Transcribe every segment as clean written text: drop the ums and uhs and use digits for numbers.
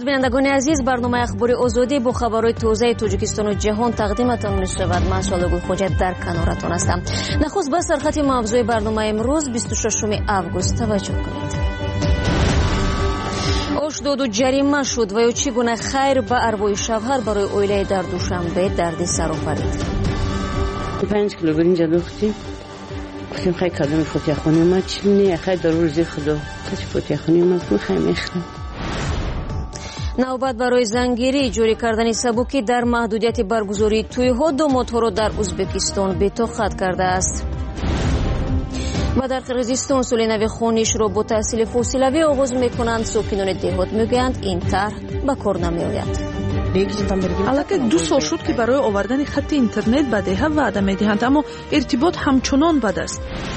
سلامت بینندگان عزیز، برنامه اخباری آزادی با خبرهای تازه تاجیکستان و جهان تقدیمتان می‌شود. من شالگل خوجت در کنارتان هستم. نخست به سرخط موضوع برنامه امروز 26 август توجه کنید. ош доду ҷарима шуд ва ё чӣ гуна хайр ба арвоҳи шавҳар барои оилаи дар душанбе дарди сар офарид. 5 кило бринҷа духтем. گفتیم خیلی کدام فوتیا خونی اومد چی نیه خیلی در روزی خدا کسی فوتیا خونی اومد من خیلی میخرم. навбат барои зангирӣ ҷорӣ кардани сабуки дар маҳдудияти баргузории тӯйҳо домодҳоро дар ӯзбекистон бетоқат кардааст. ва дар қирғизистон соли нави хонишро бо таҳсили фосилавӣ оғоз мекунанд. сокинони деҳот мегӯянд ин тарҳ ба кор намеояд. аллакай 2 сол шуд ки барои овардани хатти интернет ба деҳа ваъда медиҳанд, аммо иртибот ҳамчунон бад аст.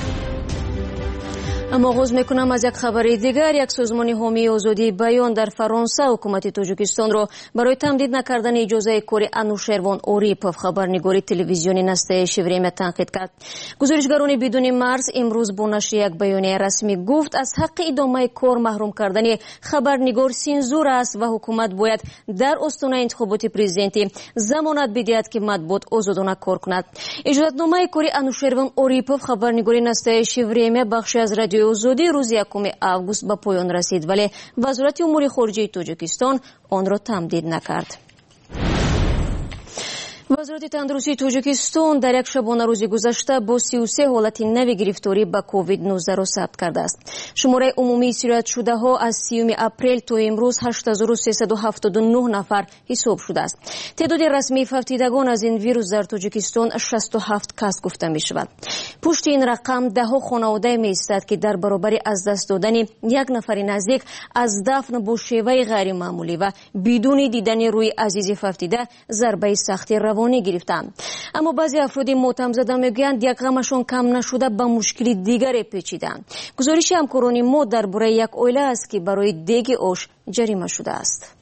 اما آغاز میکنم از یک خبر دیگر. یک سازمان حامی آزادی بیان در فرانسه حکومت تاجیکستان را برای تمدید نکردن اجازه کار انوشیروان اوریپوف خبرنگاری تلویزیونی نسته شیوریم تنقید کرد. گزارشگران بدون مرز امروز با نشر یک بیانیه رسمی گفت از حق ادامه کار محروم کردن خبرنگار سانسور است و حکومت باید در آستانه انتخابات پرزیدنتی ضمانت بدهد که مطبوعات آزادانه کار کند. اجازهنامه کار انوشیروان اوریپوف خبرنگاری نسته شیوریم بخشی از رادیو آزادی روز 1 август به پایان رسید، ولی وزارت امور خارجه تاجیکستان آن را تمدید نکرد. وزارت تندرستی تاجیکستان در یک شبانه روز گذشته با 33 حالت نوی گرفتاری به کووید 19 را ثبت کرده است. شماره عمومی سیرت شده ها از 30 اپریل تا امروز 8379 نفر حساب شده است. تعداد رسمی وفاتگان از این ویروس در تاجیکستان 67 کس گفته می شود. پشت این رقم ده ها خانواده می ایستد که در برابر از دست دادن یک نفر نزدیک از دفن با شیوه غیر معمولی و بدون دیدن روی عزیز وفاتیده ضربه سختی روانی گرفتند. اما بعضی افراد ماتم زده میگویند یک غمشان کم نشده به مشکل دیگری پیچیدند. گزارش همکاران ما درباره یک عائله است که برای دیگ آش جریمه شده است.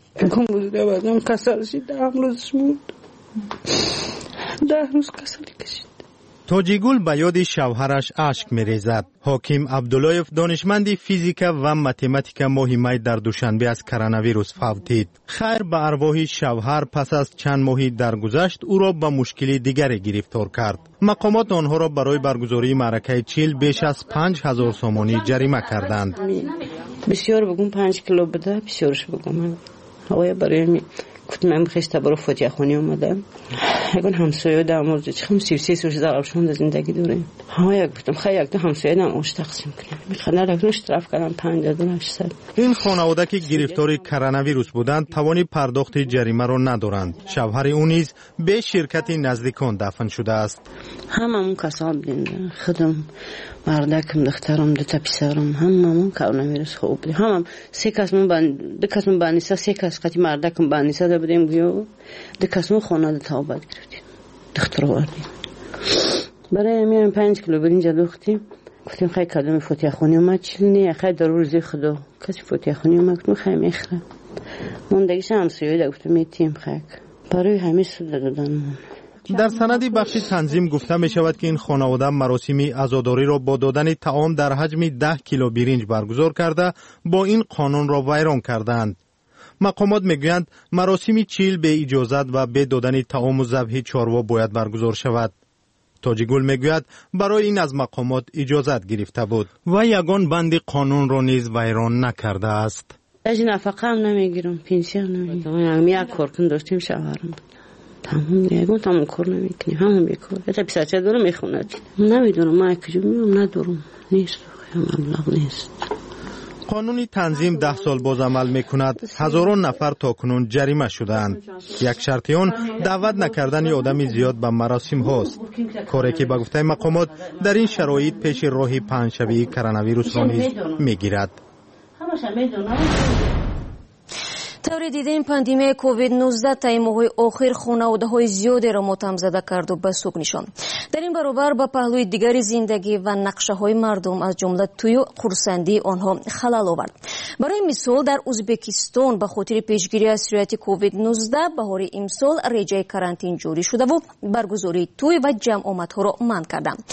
تاجیگل به یاد شوهرش اشک می‌ریزد. حاکم عبداللهیف دانشمند فیزیکا و متماتیک ماهی می در دوشنبه از کرونا ویروس فوتید. خیر به ارواح شوهر پس از چند ماهی درگذشت او را به مشکل دیگری گرفتار کرد. مقامات آنها را برای برگزاری معرکه چیل بیش از 5000 سومانی جریمه کردند. بسیار بگم 5 کیلو بده بسیارش بگم. هوای برای کت من بخشته برای فوتیا خونی اومدم. اگه همسایه داماد چخم 33 سال دارم زندگی داریم. ها یک گفتم خیلی یک دو همسایه دام آش تقسیم کنیم. میخوان رکنش طرف کردن 5800. این خانواده که گرفتار کرونا ویروس بودند توانی پرداخت جریمه را ندارند. شوهر او نیز به شرکت نزدیکان دفن شده است. هممون کسان بودیم. خودم مردکم دخترم دو تا پسرم هممون کرونا ویروس خوب بودیم. همم سه کس من دو کس من بانیسا سه کس قتی مردکم بانیسا ده بودیم گیو دو کس من خانواده تابت گرفتیم. دختر آوردیم. برای میان 5 کیلو برنج دوختیم. گفتیم خیلی کدام فوتیا خونی اومد چی نیه خیلی در روزی خدا کسی فوتیا خونی اومد گفتم خیلی میخرم. موندگیش همسایه ده گفتم میتیم خیلی برای همه سود دادن. در سند بخش تنظیم گفته می شود که این خانواده مراسمی عزاداری را با دادن طعام در حجم 10 کیلو برنج برگزار کرده با این قانون را ویران کردند. مقامات میگویند مراسم چیل به اجازت و به دادن طعام و ذبح چاروا باید برگزار شود. تاجیگل میگوید برای این از مقامات اجازت گرفته بود و یگان بند قانون را نیز ویران نکرده است. از نفقه هم نمیگیرم، پنسیون نمیگیرم. یک کارکن داشتیم شوهرم. تمام یگان تمام کار نمیکنیم، همون بیکار. تا پیساچه دارم میخونه. نمیدونم ما کجا میام ندارم. نیست مبلغ نیست. قانون تنظیم 10 سال باز عمل میکند. هزاران نفر تاکنون جریمه شدند. یک شرط آن دعوت نکردن آدم زیاد به مراسم هاست. کاری که به گفته مقامات در این شرایط پیش راه پنجشنبه کرونا ویروس را نیز میگیرد. طور دیدن پاندمی کووید 19 تا ماهای آخر خانواده‌های زیادی را ماتم زده کرد و به سوگ نشاند. در این برابر با پهلوی دیگری زندگی و نقشه‌های مردم از جمله توی خرسندی آنها خلل آورد. برای مثال در ازبکستان به خاطر پیشگیری از سرایت کووید 19 بهار امسال رجای کارانتین جاری شده و برگزاری توی و جمع آمدها را منع کردند. اما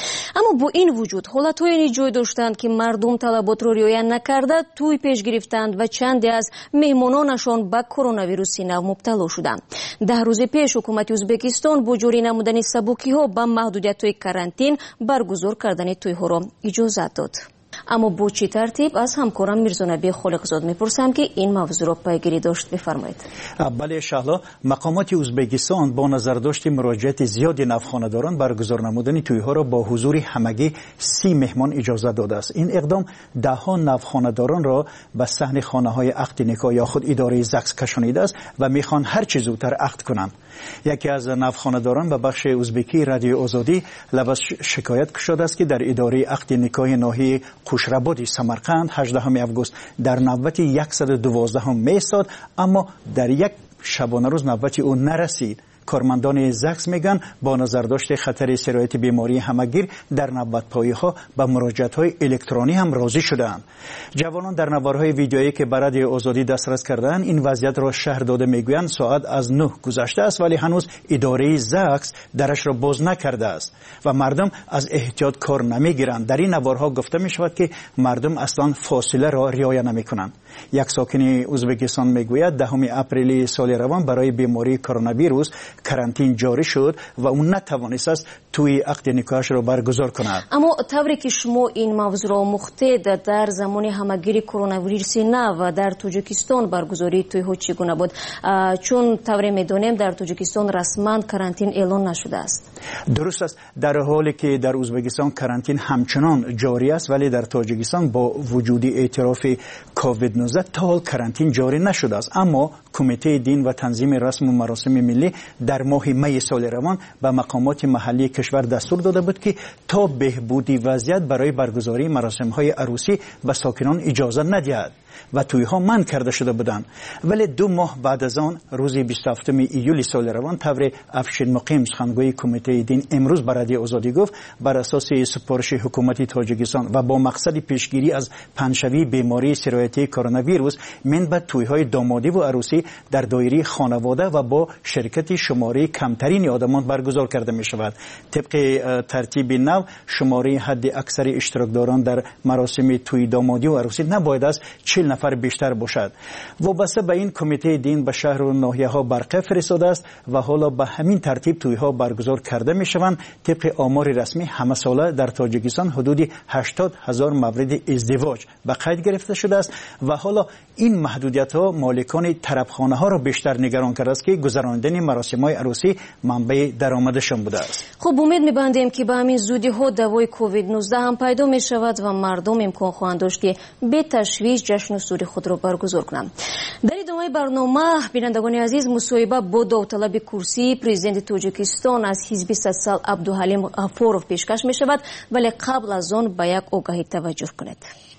اما با این وجود حالت‌هایی جای داشتند که مردم طلبات را رعایت نکرده توی پیش گرفتند و چندی از مهمانانشان به کرونا ویروس نو مبتلا شدند. 10 روز پیش حکومت ازبکستان با جاری نمودن سبکی‌ها به محدودیت‌های کارانتین برگزار کردن توی‌ها را اجازه داد. اما با چی ترتیب؟ از همکارم میرزا نبی خالقزاد میپرسم که این موضوع را پیگیری داشت. بفرمایید. بله شهلا، مقامات ازبکستان با نظر داشت مراجعت زیادی نوخانه‌داران برگزار نمودن توی‌ها را با حضور همگی 30 مهمان اجازه داده است. این اقدام ده‌ها نوخانه‌داران را به صحن خانه‌های عقد نکاح یا خود اداره زکس کشانیده است و میخوان هر چه زودتر عقد کنند. یکی از نوخانه‌داران به بخش ازبکی رادیو آزادی لباس شکایت شده است که در اداره عقد نکاح ناحیه خوشربادی سمرقند 18 آگوست در نوبت 112 می‌ایستاد، اما در یک شبانه روز نوبت او نرسید. کارمندان زکس میگن با نظر داشت خطر سرایت بیماری همگیر در نوبت پایی ها به مراجعت های الکترونی هم راضی شدند. جوانان در نوارهای ویدیویی که برای رادیو آزادی دسترس کردند این وضعیت را شرح داده میگویند ساعت از 9 گذشته است ولی هنوز اداره زکس درش را باز نکرده است و مردم از احتیاط کار نمیگیرند. در این نوارها گفته می شود که مردم اصلا فاصله را رعایت نمیکنند. یک ساکن ازبکستان میگوید 10 اپریل سال روان برای بیماری کرونا ویروس کارانتین جاری شد و اون نتوانست است توی عقد نکاحش را برگزار کند. اما طوری که شما این موضوع را مختد در زمان همگیری کرونا ویروس نو در تاجیکستان برگزاری توی ها چگونه بود؟ چون طوری میدونیم در تاجیکستان رسما کارانتین اعلان نشده است. درست است، در حالی که در ازبکستان کارانتین همچنان جاری است ولی در تاجیکستان با وجود اعتراف کووید 19 تا حال کارانتین جاری نشده است. اما کمیته دین و تنظیم رسم و مراسم ملی در ماه می سال روان به مقامات محلی کشور دستور داده بود که تا بهبودی وضعیت برای برگزاری مراسم‌های عروسی به ساکنان اجازه ندهد و توی‌ها منع کرده شده بودند. ولی 2 ماه بعد از آن روز 27 ایول سال روان طور افشین مقیم سخنگوی کمیته دین امروز به رادیو آزادی گفت بر اساس سفارش حکومت تاجیکستان و با مقصد پیشگیری از پنجشوی بیماری سرایتی کرونا ویروس من به توی‌های دامادی و عروسی در دایره خانواده و با شرکت شماره کمترین آدمان برگزار کرده می شود. طبق ترتیب نو شماره حد اکثر اشتراکداران در مراسم توی دامادی و عروسی نباید از 40 نفر بیشتر باشد. وابسته به این کمیته دین به شهر و ناحیه ها برقه فرستاده است و حالا به همین ترتیب توی ها برگزار کرده می شوند. طبق آمار رسمی همه ساله در تاجیکستان حدود 80,000 مورد ازدواج به قید گرفته شده است و حالا این محدودیت ها مالکان طربخانه ها را بیشتر نگران کرده است که گذراندن مراسم های عروسی منبع درآمدشان بوده است. خب امید می‌بندیم که به همین زودی ها دوای کووید 19 هم پیدا می شود و مردم امکان خواهند داشت که به تشویش جشن و سوری خود را برگزار کنند. در ادامه برنامه بینندگان عزیز مصاحبه با داوطلب کرسی پرزیدنت تاجیکستان از حزب صدسال عبدالحلیم غفورов پیشکش می شود ولی قبل از آن به یک آگاهی توجه کنید.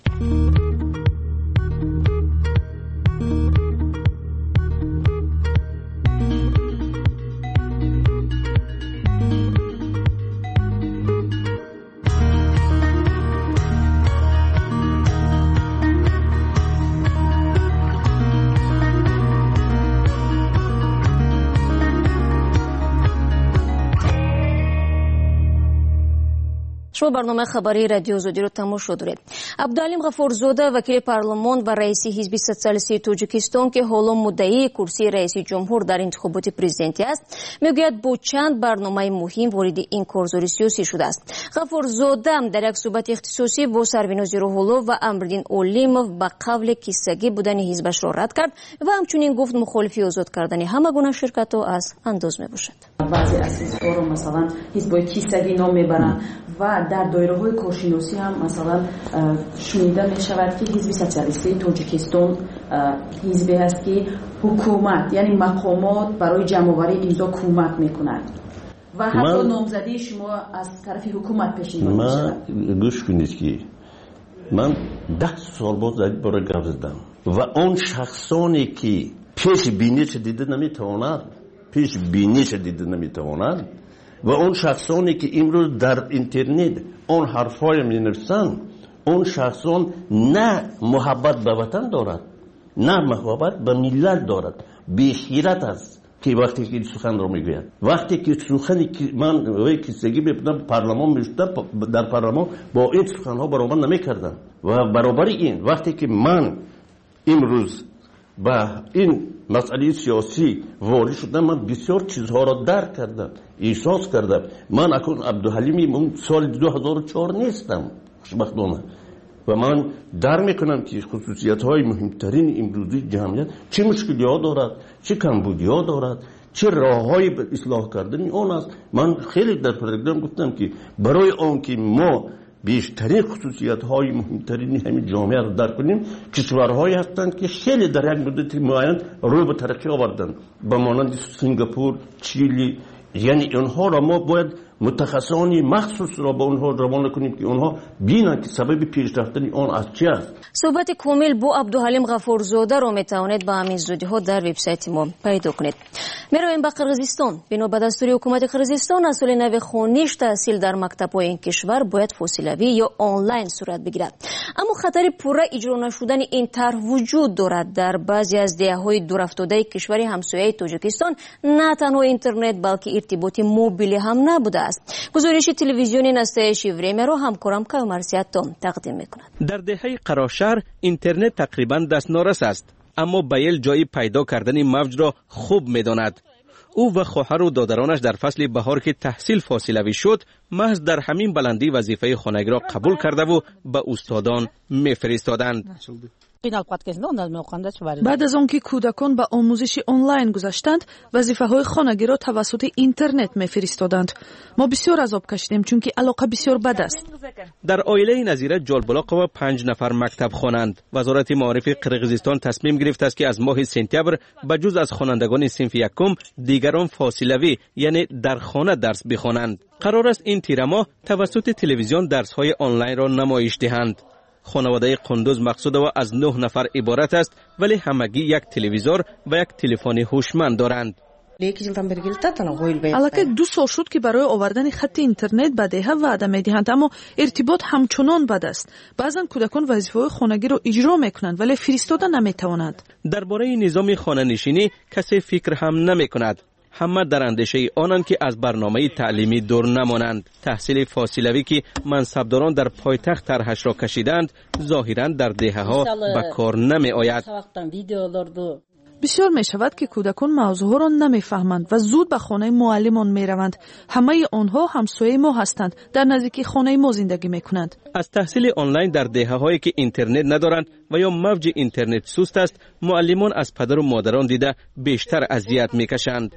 شما برنامه خبری رادیو آزادی رو تماشا دارید. عبدالحلیم غفورزاده وکیل پارلمان و رئیس حزب سوسیالیستی تاجیکستان که حالا مدعی کرسی رئیس جمهور در انتخابات پرزیدنتی است میگوید با چند برنامه مهم وارد این کارزار سیاسی شده است. غفورزاده در یک صحبت اختصاصی با سربیناز روح‌الله و امردین اولیموف به قول کیسگی بودن حزبش را رد کرد و همچنین گفت مخالفی آزاد کردن همه گونه شرکت‌ها از انداز میباشد. بعضی از حزب‌ها رو مثلا حزب کیسگی نام میبرن و در دایره‌های کارشناسی هم مثلا شنیده می شود که حزب سوسیالیستی تاجیکستان حزبی است که حکومت یعنی مقامات برای جمع‌آوری امضا کمک می‌کند و حتی نامزدی شما از طرف حکومت پیشنهاد می‌شود. گوش کنید که من 10 سال بود برای گپ زدم و اون شخصانی که پیش بینیش دیده نمی‌تواند و اون شخصانی که امروز در اینترنت اون حرفای می‌نویسند اون شخصان نه محبت به وطن دارد نه محبت به ملت دارد، بی‌غیرت است که وقتی که سخن رو میگوید، وقتی که سخنی که من روی کیسگی بودم پارلمان میشدم، در پارلمان با این سخن ها برابر نمیکردم. و برابر این وقتی که من امروز با این مسئله سیاسی وارد شدم، من بسیار چیزها را درک کردم، احساس کردم. من اکنون عبدالحلیمی سال 2004 نیستم خوشبختانه، و من در میکنم که خصوصیت های مهمترین امروزی جمعیت چه مشکلی ها دارد، چه کمبودی ها دارد، چه راه های اصلاح کردن اون است. من خیلی در پروگرام گفتم که برای آن که ما بیشترین خصوصیت های مهمترین همین جامعه را درک کنیم، کشورهایی هستند که خیلی در یک مدت معین روی به ترقی آوردن، به مانند سنگاپور، چیلی. یعنی اونها را ما باید متخصصانی مخصوص را به اونها روانه کنیم که اونها بینن که سبب پیشرفتن آن از چی است. صحبت کامل با عبدالحلیم غفورزاده را میتوانید با همین زودی ها در وبسایت ما پیدا کنید. میرویم به قرقیزستان. بنا به دستور حکومت قرقیزستان از سال نو خوانش تحصیل در مکتب‌های این کشور باید فاصلوی یا آنلاین صورت بگیرد. اما خطر پوره اجرا نشدن این طرح وجود دارد. در بعضی از دهه‌های دورافتاده کشور همسایه تاجیکستان نه تنها اینترنت بلکه ارتباط موبیلی هم نبوده است. گزارش تلویزیونی نستایش وریمه را همکارم کامرسیاتم تقدیم میکند. در دهه قراشهر اینترنت تقریبا دستنارس است، اما بیل جای پیدا کردن موج را خوب میداند. او و خواهر و دادرانش در فصل بهار که تحصیل فاصلوی شد، محض در همین بلندی وظیفه خانگی را قبول کرده و به استادان میفرستادند. بعد از آنکه کودکان به آموزش آنلاین گذاشتند، وظیفه‌های خانگی را توسط اینترنت میفرستادند. ما بسیار عذاب کشیدیم چون که علاقه بسیار بد است. در عائله نظیره جالبلاقова 5 نفر مکتب خوانند. وزارت معارف قرقیزستان تصمیم گرفته است که از ماه سپتامبر به جز از خوانندگان صنف یکم دیگران فاصلوی یعنی در خانه درس بخوانند. قرار است این تیر ماه توسط تلویزیون درس‌های آنلاین را نمایش دهند. خانواده قندوز مقصود و از 9 نفر عبارت است، ولی همگی یک تلویزور و یک تلفن هوشمند دارند. البته 2 سال شد که برای آوردن خط اینترنت به دهه وعده می‌دهند، اما ارتباط همچنان بد است. بعضن کودکان وظیفه‌های خانگی را اجرا می‌کنند ولی فرستاده نمی‌توانند. درباره نظام خانه‌نشینی کسی فکر هم نمی‌کند. همه در اندیشه آنند که از برنامه تعلیمی دور نمانند. تحصیل فاصلوی که منصبداران در پایتخت طرحش را کشیدند، ظاهراً در دهه‌ها به کار نمی آید. بسیار می شود که کودکان موضوع را نمی فهمند و زود به خانه معلمان می روند. همه آنها همسایه ما هستند، در نزدیکی خانه ما زندگی می کنند. از تحصیل آنلاین در دهه‌هایی که اینترنت ندارند و یا موج اینترنت سست است، معلمان از پدر و مادران دیده بیشتر اذیت می کشند.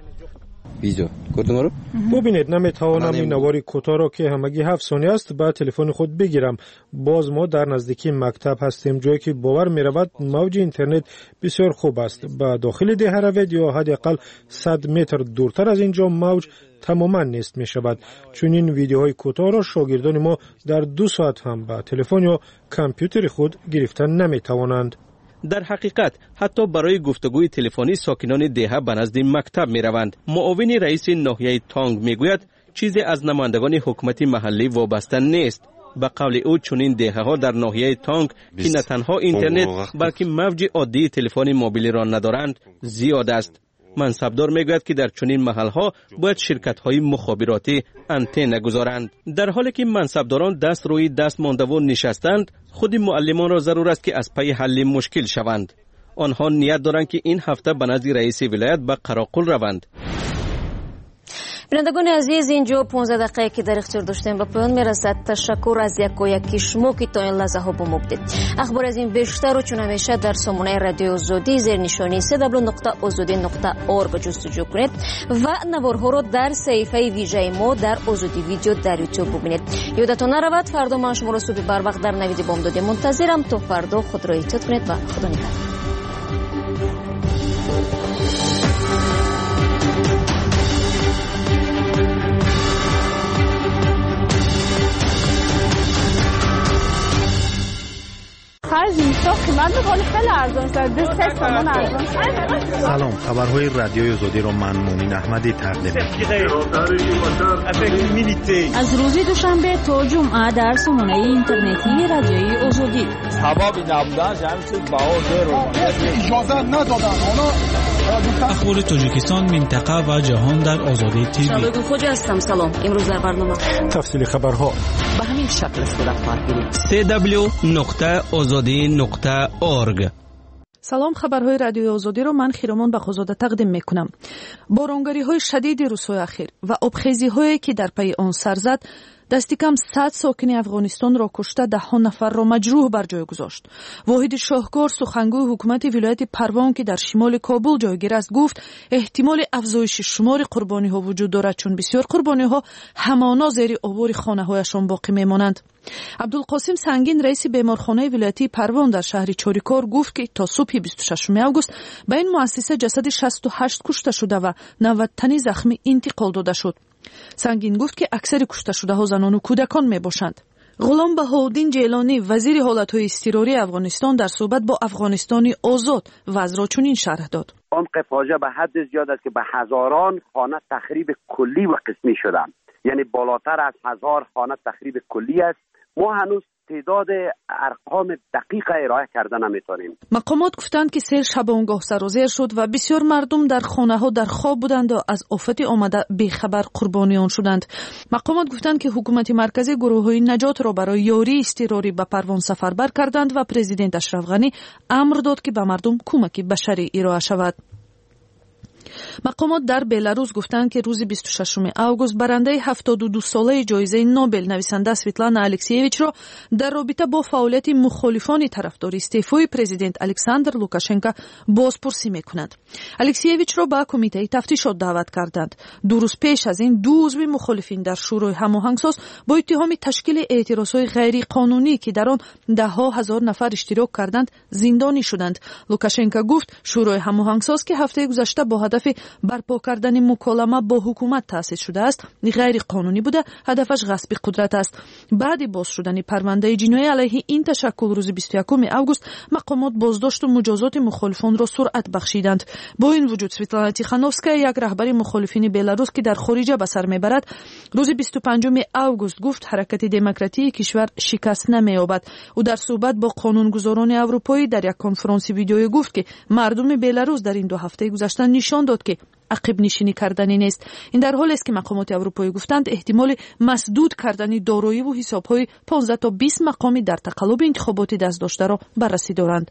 ببینید نمیتوانم این نوار کوتاه را که همگی 7 ثانیه است به تلفن خود بگیرم. باز ما در نزدیکی مکتب هستیم، جایی که باور می رود موج اینترنت بسیار خوب است. به داخل ده روید یا حداقل 100 متر دورتر از اینجا موج تماما نیست می شود. چون این ویدیوهای کوتاه را شاگردان ما در 2 ساعت هم به تلفن یا کامپیوتر خود گرفتن نمی توانند. در حقیقت حتی برای گفتگوی تلفنی ساکنان دهه به نزد مکتب می روند. معاون رئیس ناحیه تانگ می گوید چیزی از نمایندگان حکومت محلی وابسته نیست. به قول او چنین دهه ها در ناحیه تانگ که نه تنها اینترنت بلکه موج عادی تلفن موبیلی را ندارند زیاد است. منصبدار میگوید که در چنین محلها باید شرکت‌های مخابراتی آنتن گذارند. در حالی که منصبداران دست روی دست مانده و نشستند، خود معلمان را ضرور است که از پی حل مشکل شوند. آنها نیت دارند که این هفته به نزد رئیس ولایت به قراقل روند. بینندگان عزیز، اینجا 15 دقیقه که در اختیار داشتیم به پایان میرسد. تشکر از یکی شما که تا این لحظه ها با ما بودید. اخبار از این بیشتر و چون همیشه در سامانه رادیو آزادی زیر نشانی www.azadi.org جستجو کنید و نوارها را در صفحه ویژه ما در آزادی ویدیو در یوتیوب ببینید. یادتان نرود فردا من شما را صبح بر وقت در نوید بامداد منتظرم. تا فردا خود را احتیاط کنید و خدا نگهدار. هر زمستان قیمت میکنه خیلی ارزان شده 3 تومن ارزان. سلام، خبرهای رادیوی آزادی را من مونین احمدی تقدیم می‌کنم. از روز دوشنبه تا جمعه در سامانه اینترنتی رادیوی آزادی. سبب نبودن همین چیز بهار اجازه ندادن. اخبار تاجیکستان، منطقه و جهان در آزادی تیوی. شبکه خوج هستم. سلام. امروز در برنامه تفصیل خبرها به همین شکل صورت خواهد گرفت. www.azadi.org. سلام، خبرهای رادیوی آزادی رو من خیرمان بخوزاده تقدیم میکنم. بارانگاری‌های شدید روزهای اخیر و آبخیزی‌هایی که در پی آن سر زد دستی کم 100 ساکن افغانستان را کشته، ده‌ها نفر را مجروح بر جای گذاشت. واحد شاهکار، سخنگوی حکومت ولایت پروان که در شمال کابل جایگیر است، گفت احتمال افزایش شمار قربانی‌ها وجود دارد چون بسیار قربانی‌ها همانا زیر آوار خانه‌هایشان باقی می‌مانند. عبدالقاسم سنگین، رئیس بیمارخانه ولایتی پروان در شهر چاریکار، گفت که تا صبح 26 آگوست به این مؤسسه جسد 68 کشته شده و 90 تن زخمی انتقال داده شد. سنگین گفت که اکثر کشته شده ها زنان و کودکان می باشند. غلام بهاءالدین جیلانی، وزیر حالتهای اضطراری افغانستان، در صحبت با افغانستانی آزاد وضع را چنین شرح داد. آن فاجعه به حد زیاد است که به هزاران خانه تخریب کلی و قسمی شدند. یعنی بالاتر از 1000 خانه تخریب کلی است. ما هنوز تعداد ارقام دقیق ارائه کرده نمیتونیم. مقامات گفتند که سیل شبانگاه سرازیر شد و بسیار مردم در خانه ها در خواب بودند و از آفت آمده بیخبر قربانیان شدند. مقامات گفتند که حکومت مرکزی گروه‌های نجات را برای یاری اضطراری به پروان سفربر کردند و پرزیدنت اشرف غنی امر داد که به مردم کمک بشری ارائه شود. مقامات در بلاروس گفتند که روز 26 آگوست برنده 72 ساله جایزه نوبل نویسنده سویتلانا الکسیویچ را در رابطه با فعالیت مخالفان طرفدار استعفای پرزیدنت الکساندر لوکاشنکو بازپرسی می‌کنند. الکسیویچ را به کمیته تفتیشات دعوت کردند. 2 روز پیش از این 2 عضو مخالفین در شورای هماهنگساز با اتهام تشکیل اعتراضهای غیر قانونی که در آن ده‌ها هزار نفر اشتراک کردند زندانی شدند. لوکاشنکو گفت شورای هماهنگساز که هفته گذشته با هدف برپا کردن مکالمه با حکومت تأسیس شده است غیر قانونی بوده، هدفش غصب قدرت است. بعد باز شدن پرونده جنایی علیه این تشکل روز 21 آگوست مقامات بازداشت و مجازات مخالفان را سرعت بخشیدند. با این وجود سویتلانا تیخانوفسکا، یک رهبر مخالفین بلاروس که در خارج به سر میبرد، روز 25 آگوست گفت حرکت دموکراتی کشور شکست نمییابد. او در صحبت با قانونگذاران اروپایی در یک کنفرانس ویدیویی گفت که مردم بلاروس در این 2 هفته گذشته نشان داد که عقب نشینی کردنی نیست. این در حالی است که مقامات اروپایی گفتند احتمال مسدود کردن دارایی و حساب‌های 15 تا 20 مقامی در تقلب انتخابات دست داشته را بررسی دارند.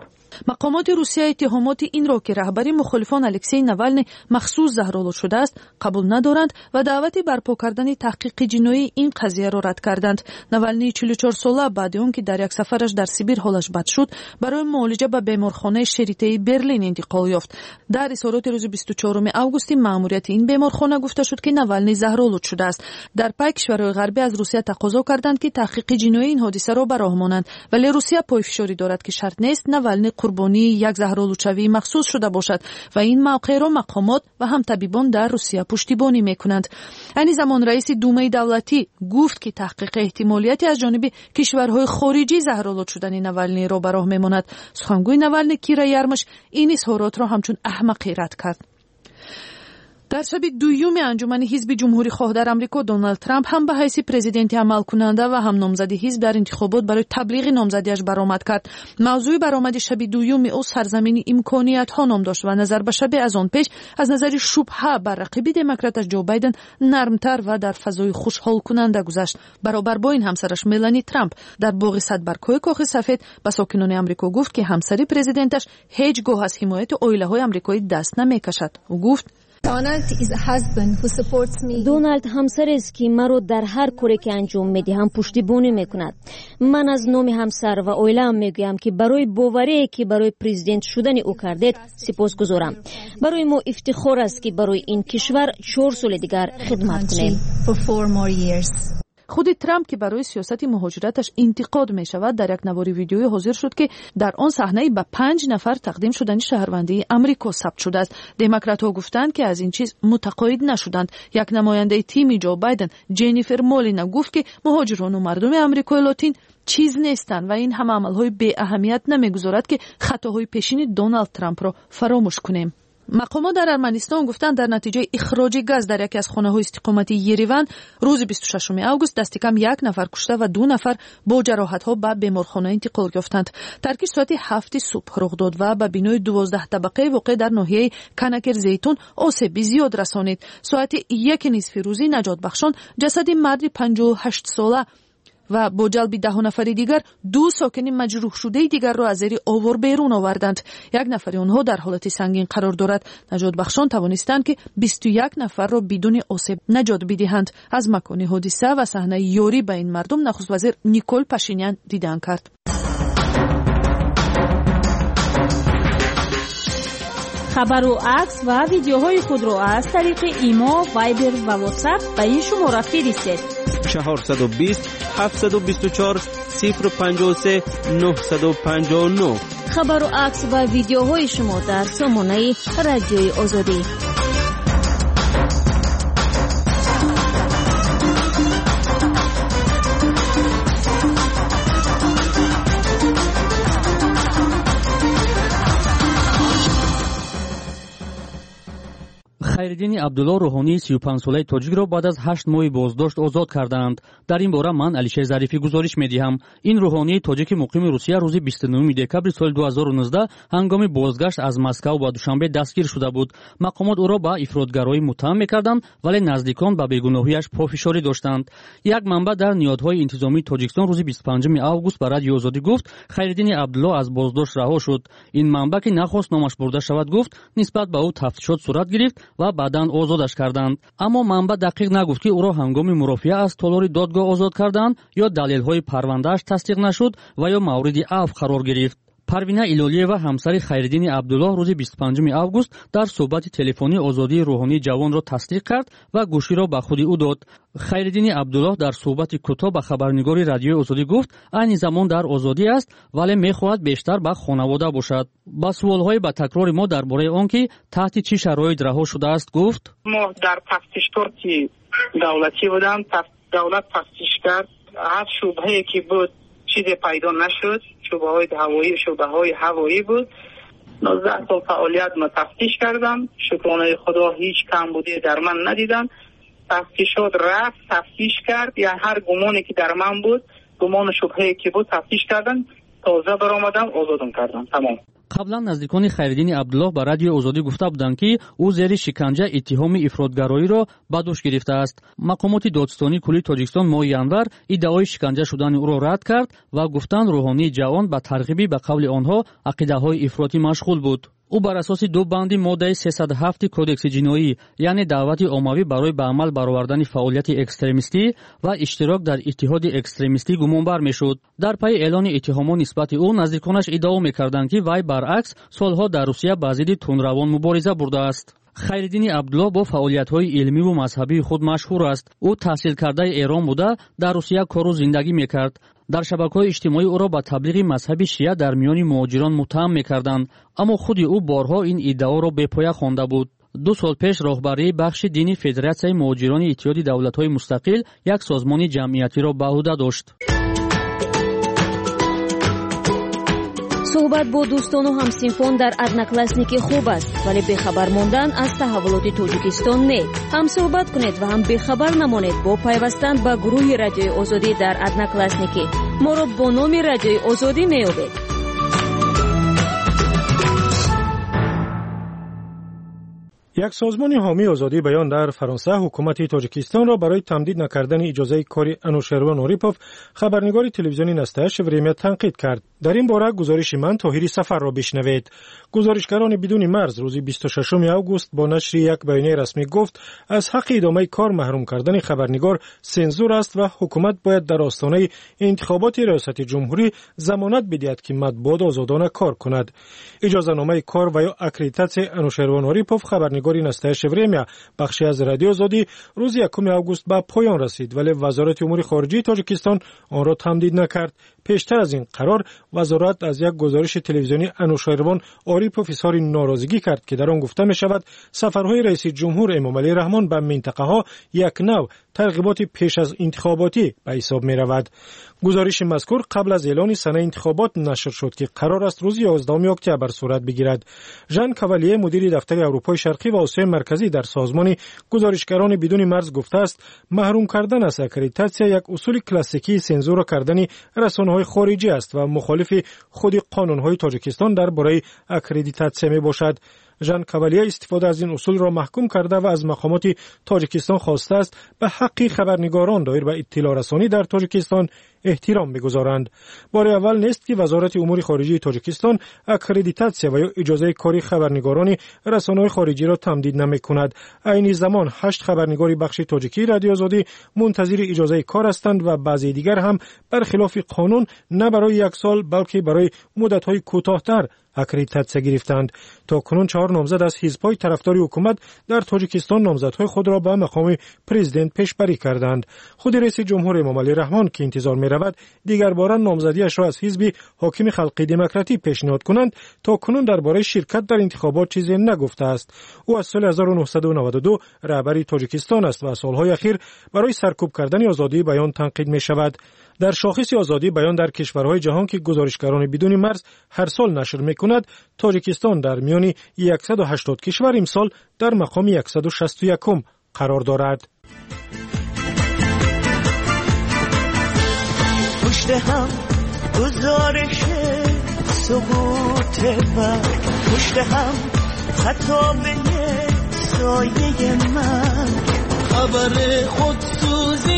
مقامات روسیه اتهامات این را که رهبر مخالفان الکسی نوالنی مخصوص زهرآلود شده است قبول ندارند و دعوت برپا کردن تحقیق جنایی این قضیه را رد کردند. نوالنی 44 ساله بعد آن که در یک سفرش در سیبیر حالش بد شد برای معالجه به بیمارخانه شریته برلین انتقال یافت. در اظهارات روز 24 آگوست مأموریت این بیمارخانه گفته شد که نوالنی زهرآلود شده است. در پی کشورهای غربی از روسیه تقاضا کردند که تحقیق جنایی این حادثه را به راه مانند، ولی روسیه پایفشاری دارد که شرط نیست نوالنی قربانی یک زهرآلودشوی مخصوص شده باشد و این موقع را مقامات و هم طبیبان در روسیه پشتیبانی میکنند. این زمان رئیس دومه دولتی گفت که تحقیق احتمالیتی از جانب کشورهای خارجی زهرآلود شدن نوالنی را به راه میماند. سخنگوی نوالنی کیرا یرمش این اظهارات را همچون احمقی رد کرد. در شب دوم انجمن حزب جمهوری خواه در امریکا، دونالد ترامپ هم به حیث پرزیدنت عمل کننده و هم نامزد حزب در انتخابات برای تبلیغ نامزدیش برآمد کرد. موضوع برآمد شب دوم او سرزمین امکانیت ها نام داشت و نظر به شب از آن پیش از نظر شبهه بر رقیب دموکراتش جو بایدن نرمتر و در فضای خوشحال کننده گذشت. برابر با این همسرش ملانی ترامپ در باغ صد برگ‌های کاخ سفید به ساکنان امریکا گفت که همسری پرزیدنتش هیچگاه از حمایت عائله‌های آمریکایی دست نمی‌کشد. او گفت دونالد همسر است که مرا در هر کاری که انجام میدهم پشتیبانی میکند. من از نام همسر و عائله‌ام میگویم که برای باوری که برای پرزیدنت شدن او کردید سپاسگزارم. برای ما افتخار است که برای این کشور 4 سال دیگر خدمت کنیم. خود ترامپ که برای سیاست مهاجرتش انتقاد می شود در یک نواری ویدیویی حاضر شد که در آن صحنه به 5 نفر تقدیم شدن شهروندی آمریکا ثبت شده است. دموکرات‌ها گفتند که از این چیز متقاعد نشدند. یک نماینده تیم جو بایدن جنیفر مالینا گفت که مهاجران و مردم آمریکای لاتین چیز نیستند و این همه عملهای بی اهمیت نمیگذارد که خطاهای پیشین دونالد ترامپ را فراموش کنیم. مقامات در ارمنستان گفتند در نتیجه اخراج گاز در یکی از خانه‌های استقامتی یریون روز 26 آگوست دست کم 1 نفر کشته و 2 نفر با جراحت‌ها به بیمارخانه انتقال یافتند. ترکیش ساعت 7 صبح رخ داد و به بینای 12 طبقه واقع در ناحیه کنکر زیتون آسیب زیاد رسانید. ساعت 1 نصف روزی نجات بخشان جسد مردی 58 ساله و با جلب 10 نفر دیگر 2 ساکن مجروح شده دیگر را از زیر آوار بیرون آوردند. 1 نفر آنها در حالت سنگین قرار دارد. نجات بخشان توانستند که 21 نفر را بدون آسیب نجات بدهند. از مکان حادثه و صحنه یاری به این مردم نخست وزیر نیکول پاشینیان دیدن کرد. خبر و عکس و ویدیوهای خود را از طریق ایما، وایبر و واتساپ به این شماره فرستید. 420 724 053 959. خبر و عکس و ویدیوهای شما در سامانه رادیوی آزادی. خیردین عبدالله روحانی 35 ساله تاجیک را بعد از 8 ماه بازداشت آزاد کردند. در این باره من علیشیر ظریفی گزارش می‌دهم. این روحانی تاجیک مقیم روسیه روز 29 دکبر سال 2019 هنگام بازگشت از مسکو با دوشنبه دستگیر شده بود. مقامات او را به افراطگرایی متهم می‌کردند ولی نزدیکان به بیگناهیش پافشاری داشتند. یک منبع در نهادهای انتظامی تاجیکستان روز 25 آگوست به رادیو آزادی گفت خیردین عبدالله از بازداشت رها شد. این منبع که نخواست نامش برده شود گفت نسبت به او تفتیشات صورت گرفت و بعداً آزادش کردند. اما منبع دقیق نگفت که او را هنگام مرافعه از تالار دادگاه آزاد کردند یا دلیل‌های پرونده‌اش تصدیق نشد و یا مورد عفو قرار گرفت. پروینه ایلالیه و همسر خیردین عبدالله روز 25 آگوست در صحبت تلفنی آزادی روحانی جوان را تصدیق کرد و گوشی را به خود او داد. خیردین عبدالله در صحبت کوتاه به خبرنگار رادیو آزادی گفت این زمان در آزادی است ولی می‌خواهد بیشتر با خانواده باشد. با سوال‌های با تکرار ما درباره آنکه تحت چه شرایط رها شده است گفت ما در تفتیشات دولتی بودم. دولت تفتیش کرد. هر شبهه‌ای که بود چیزی پیدا نشد. شبهه‌های هوایی بود. 19 سال فعالیت ما تفتیش کردم. شکرانه خدا هیچ کمبودی در من ندیدم. تفتیشات رفت تفتیش کرد یا هر گمانی که در من بود گمان شبهه‌ای که بود تفتیش کردن تازه برآمدم آزادم کردم. تمام. قبلا نزدیکان خیردین عبدالله به رادیو آزادی گفته بودند که او زیر شکنجه اتهام افراطگرایی را به دوش گرفته است. مقامات دادستانی کلی تاجیکستان ماه ینور ادعای شکنجه شدن او را رد کرد و گفتند روحانی جوان به ترغیب به قول آنها عقیده‌های افراطی مشغول بود. او بر اساس 2 بند ماده 307 کدکس جنایی یعنی دعوت عمومی برای به عمل برآوردن فعالیت اکستریمیستی و اشتراک در اتحاد اکستریمیستی گمانبر میشد. در پی اعلان اتهامات نسبت او نزدیکانش ادعا میکردند که وی برعکس سالها در روسیه با ضد تندروان مبارزه برده است. خیردین عبدالله با فعالیت‌های علمی و مذهبی خود مشهور است. او تحصیل کرده ایران بوده در روسیه کار و زندگی میکرد. در شبکه‌های اجتماعی او را با تبلیغ مذهب شیعه در میان مهاجران متهم می‌کردند، اما خود او بارها این ادعا را بی‌پایه خوانده بود. 2 سال پیش راهبری بخش دینی فدراسیای مهاجران اتحاد دولت‌های مستقل یک سازمان جمعیتی را به عهده داشت. صحبت با دوستان و همسنفان در ادناکلاسنیکی خوب است ولی بخبر ماندن از تحولات تاجیکستان نه. هم صحبت کنید و هم بخبر نمانید با پیوستن به گروه رادیوی آزادی در ادناکلاسنیکی. ما را با نام رادیوی آزادی میابید. یک سازمان حامی آزادی بیان در فرانسه حکومت تاجیکستان را برای تمدید نکردن اجازه کار انوشروان اوریپوف خبرنگار تلویزیونی نستایش وریمه تنقید کرد. در این باره گزارش من طاهری سفر را بشنوید. گزارشگران بدون مرز روز 26 آگوست با نشر یک بیانیه رسمی گفت از حق ادامه کار محروم کردن خبرنگار سنزور است و حکومت باید در آستانه انتخابات ریاست جمهوری ضمانت بدهد که مطبوعات آزادانه کار کند. اجازه نامه کار و یا اکریدیتاسیون انوشروان اوریپوف خبرنگار خبرنگاری نستایش ورمیا بخشی از رادیو آزادی روز 1 آگوست به پایان رسید، ولی وزارت امور خارجه تاجیکستان آن را تمدید نکرد. پیشتر از این قرار وزارت از یک گزارش تلویزیونی انوشیروان آری پروفسوری ناراضگی کرد که در آن گفته می شود سفرهای رئیس جمهور امام علی رحمان به منطقه ها یک نوع ترغیبات پیش از انتخاباتی به حساب می رود. گزارش مذکور قبل از اعلان سنه انتخابات نشر شد که قرار است روز 11 اکتبر صورت بگیرد. ژان کاوالیه مدیر دفتر اروپای شرقی و آسیای مرکزی در سازمان گزارشگران بدون مرز گفته است محروم کردن از اکریدیتاسیا یک اصول کلاسیکی سانسور کردن رسانه‌های خارجی است و مخالف خود قانون‌های تاجیکستان درباره اکریدیتاسیا میباشد. ژان کاوالیه استفاده از این اصول را محکوم کرده و از مقامات تاجیکستان خواسته است به حق خبرنگاران دایر به اطلاع رسانی در تاجیکستان احترام بگذارند. بار اول نیست که وزارت امور خارجه تاجیکستان اکریدیتاسیا و یا اجازه کاری خبرنگاران رسانه‌های خارجی را تمدید نمی‌کند. عین زمان 8 خبرنگاری بخش تاجیکی رادیو آزادی منتظر اجازه کار هستند و بعضی دیگر هم برخلاف قانون نه برای 1 سال بلکه برای مدت‌های کوتاه‌تر اکریدیتاسیا گرفتند. تا کنون 4 نامزد از حزب‌های طرفدار حکومت در تاجیکستان نامزدهای خود را به مقام پرزیدنت پیشبری کردند. خود رئیس جمهور امام علی رحمان که انتظار می‌رود دیگر بار نامزدیش را از حزب حاکم خلقی دموکراتی پیشنهاد کنند، تا کنون درباره شرکت در انتخابات چیزی نگفته است. او از سال 1992 رهبر تاجیکستان است و سالهای اخیر برای سرکوب کردن آزادی بیان تنقید می‌شود. در شاخص آزادی بیان در کشورهای جهان که گزارشگران بدون مرز هر سال نشر می‌کند، تاجیکستان در میان 180 کشور امسال در مقام 161 قرار دارد. پشت هم گزارش سقوط و پشت هم خطابه سایه من، خبر خودسوزی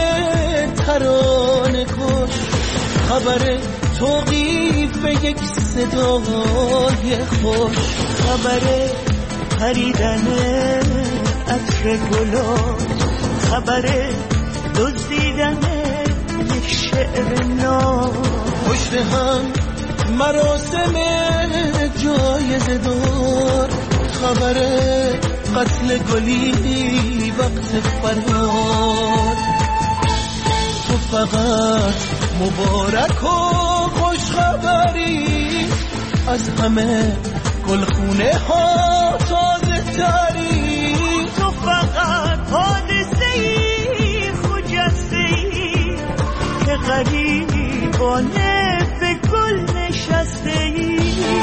ترانه کش، خبر توقیف یک صدای خوش، خبر پریدن عطر گلات، خبر دزدیدن یک شعر نو. پشت هم مراسم جایزه دار، خبر قتل گلی وقت فرار. تو فقط مبارک و خوش خبری، از همه گلخونه ها تازه تری. تو فقط حادثه‌ای خجسته‌ای که غریبانه به گل نشسته‌ای.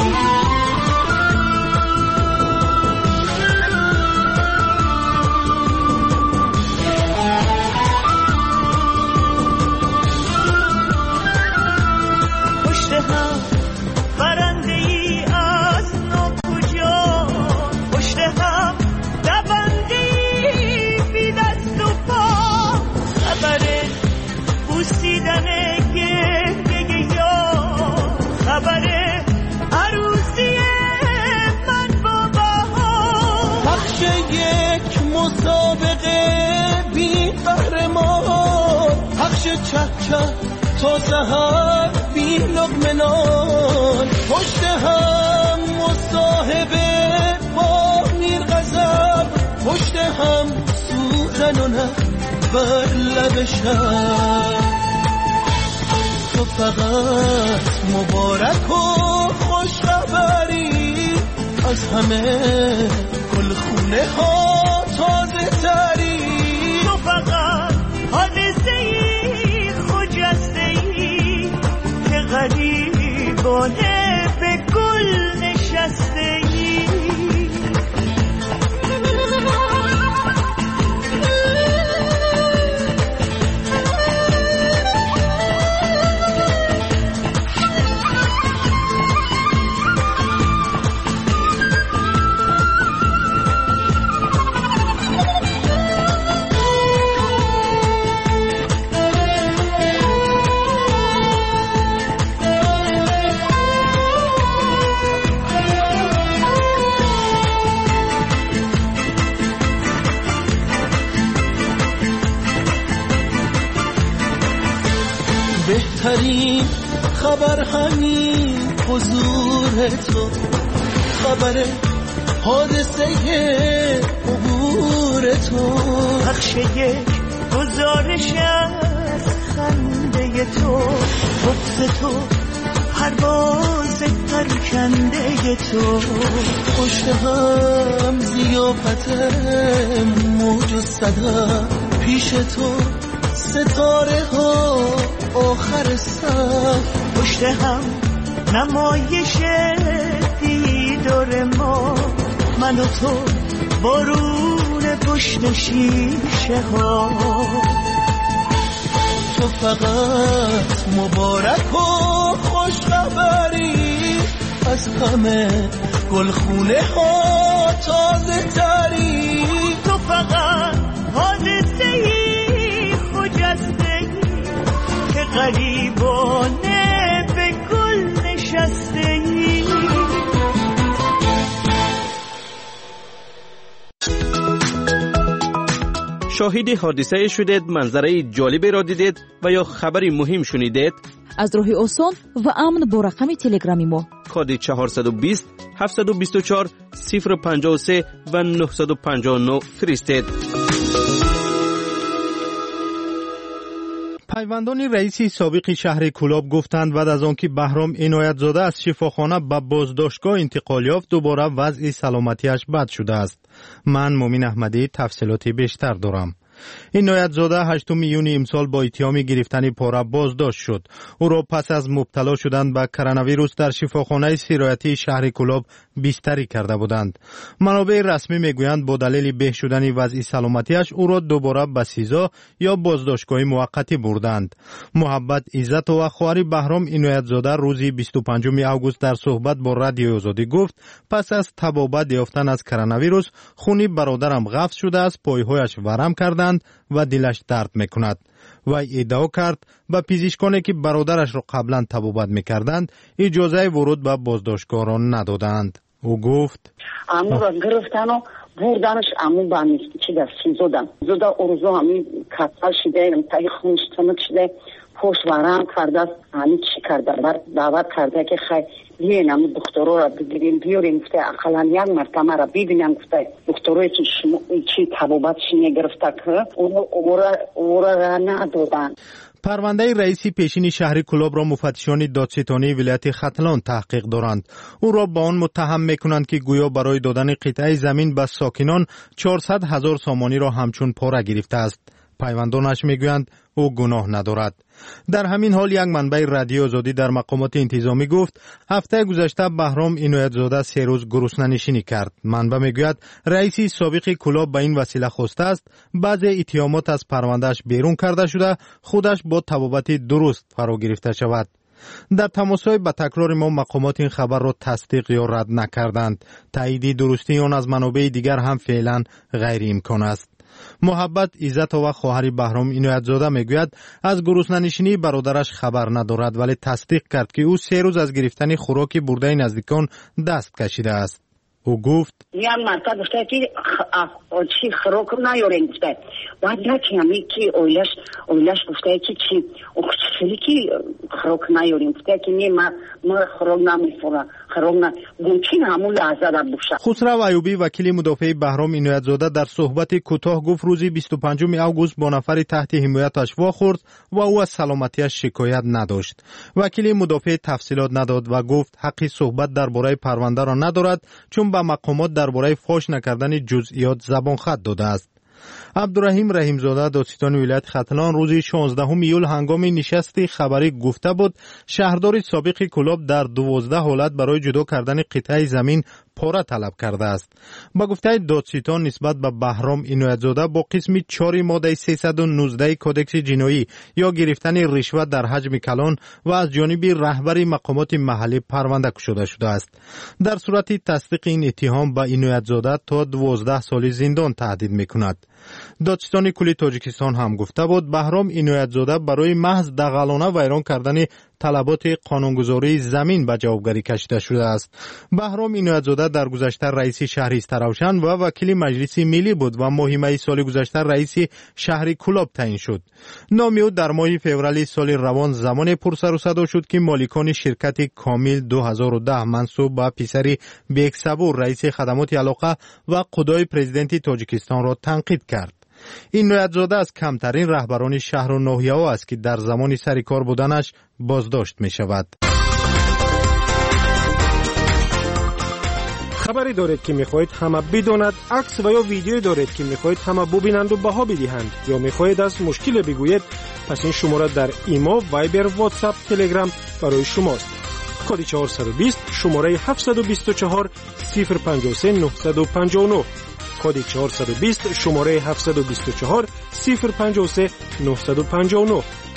چه تا سحر بی لقمه نان، پشت هم مصاحبه با میر غضب، پشت هم سوزن و نه بر لب شب. تو فقط مبارک و خوش خبری، از همه گلخونه ها تازه تری. تو فقط حادثه‌ای خجسته‌ای که غریبانه به گل نشسته‌ای. بهترین خبر همین حضور تو، خبر حادثه عبور تو. بخش یک گزارش از خنده تو، بغض تو، پرواز پرکنده تو. پشت هم ضیافت موج و صدا، پیش تو ستاره ها آخر صف. پشت هم نمایش دیدار ما، من و تو بارون پشت شیشه ها. تو فقط مبارک و خوش خبری، از همه گلخونه ها تازه تری. تو فقط حادثه ای خجسته ای که غریبانه به گل نشسته ای. شاهد حادثه شدید، منظره جالبی را دیدید و یا خبری مهم شنیدید؟ از راه آسان و امن با رقم تلگرامی ما کد 420 724 053 و 959 فرستید. پیوندان رئیسی سابق شهر کلاب گفتند بعد از آنکه بهرام عنایت زاده از شفاخانه به بازداشتگاه انتقال یافت دوباره وضع سلامتیش بد شده است. من مومن احمدی تفصیلاتی بیشتر دارم. عنایت زاده 8 میلیون امسال با اتهام گرفتن پاره بازداشت شد. او را پس از مبتلا شدن به کرونا ویروس در شفاخانه سرایتی شهر کلاب بستری کرده بودند. منابع رسمی میگویند با دلیل بهبود شدن وضع سلامتیش او را دوباره به سیزا یا بازداشتگاه موقتی بردند. محبت عزت و خواهر بهرام عنایت زاده روز 25 آگوست در صحبت با رادیو آزادی گفت پس از تبابت یافتن از کرونا ویروس خونی برادرم قفل شده است، پایهایش ورم کردند و دلش درد میکند. و ادعا کرد به پزشکانی که برادرش را قبلا تبابت میکردند اجازه ورود به بازداشتگاه را ندادند. او گفت امو را گرفتن و بردنش امو به چی در سیزودن زودا اروزو همی کتل شده تایی خونش تمک شده پوش ورم کرده همی چی کرده بر دعوت کرده که خیلی بیاین همون دکترها را بگیریم بیاریم گفته اقلا یک مرتبه را ببینم گفته دکترهایی که چی تبابتش نگرفته که او را ندادن. پرونده رئیس پیشین شهر کلاب را مفتشان دادستانی ولایت ختلان تحقیق دارند. او را با آن متهم میکنند که گویا برای دادن قطعه زمین به ساکنان 400,000 سامانی را همچون پاره گرفته است. پیوندانش میگویند او گناه ندارد. در همین حال یک منبع رادیو آزادی در مقامات انتظامی گفت هفته گذشته بهرام عنایت زاده 3 روز گرسنه نشینی کرد. منبع میگوید رئیس سابق کلاب به این وسیله خواسته است بعضی اتهامات از پروندهش بیرون کرده شده خودش با تبابت درست فرا گرفته شود. در تماسهای به تکرار ما مقامات این خبر را تصدیق یا رد نکردند. تایید درستی آن از منابع دیگر هم فعلا غیر امکان است. محبت عزت و خواهر بهرام عنایت زاده میگوید از گرسنه‌نشینی برادرش خبر ندارد ولی تصدیق کرد که او 3 روز از گرفتن خوراک برده نزدیکان دست کشیده است. او گفت یک مرتبه گفته که چی خوراک نیارین گفته بعد یکی همی که اویلش گفته که چی خیلی که خوراک نیارین گفته که نه ما خوراک نمیخورم خوراک ممکن همون لحظه در بوشه. خسرو ایوبی وکیل مدافع بهرام عنایت زاده در صحبت کوتاه گفت روز 25 آگوست با نفری تحت حمایتش واخورد و او از سلامتیش شکایت نداشت. وکیل مدافع تفصیلات نداد و گفت حق صحبت درباره پرونده را ندارد چون به مقامات درباره فاش نکردن جزئیات زبان خط داده است. عبدالرحیم رحیمزاده دادستان ولایت ختلان روز 16 ایول هنگام نشست خبری گفته بود شهردار سابق کلاب در 12 حالت برای جدا کردن قطعه زمین پاره طلب کرده است. با گفته دادستان نسبت به بهرام عنایت زاده با قسم 4 ماده 319 کدکس جنایی یا گرفتن رشوت در حجم کلان و از جانب رهبر مقامات محلی پرونده کشیده شده است. در صورت تصدیق این اتهام به عنایت زاده تا 12 سال زندان تهدید میکند. دادستان کلی تاجیکستان هم گفته بود بهرام عنایت زاده برای محض دغلانه ویران کردن طلبات قانونگذاری زمین به جوابگری کشیده شده است. بهرام عنایت‌زاده در گذشته رئیس شهر استراوشن و وکیل مجلس ملی بود و ماه می سال گذشته رئیس شهر کلاب تعیین شد. نام او در ماه فوریه سال روان زمان پرسر و صدا شد که مالکان شرکت کامل 2010 منصوب به پسر بیک صبور رئیس خدمات علاقه و قضای پرزیدنت تاجیکستان را تنقید کرد. این عنایت‌زاده از کمترین رهبران شهر و ناحیه ها است که در زمان سر کار بودنش بازداشت می شود. خبری دارید که میخواهید همه بداند، عکس و یا ویدیو دارید که میخواهید همه ببینند و بها بدهند، یا میخواهید از مشکل بگویید، پس این شماره در ایما، وایبر، واتساپ، تلگرام برای شماست. کد 420 شماره 724 053 959. کد 420 شماره 724 053 959.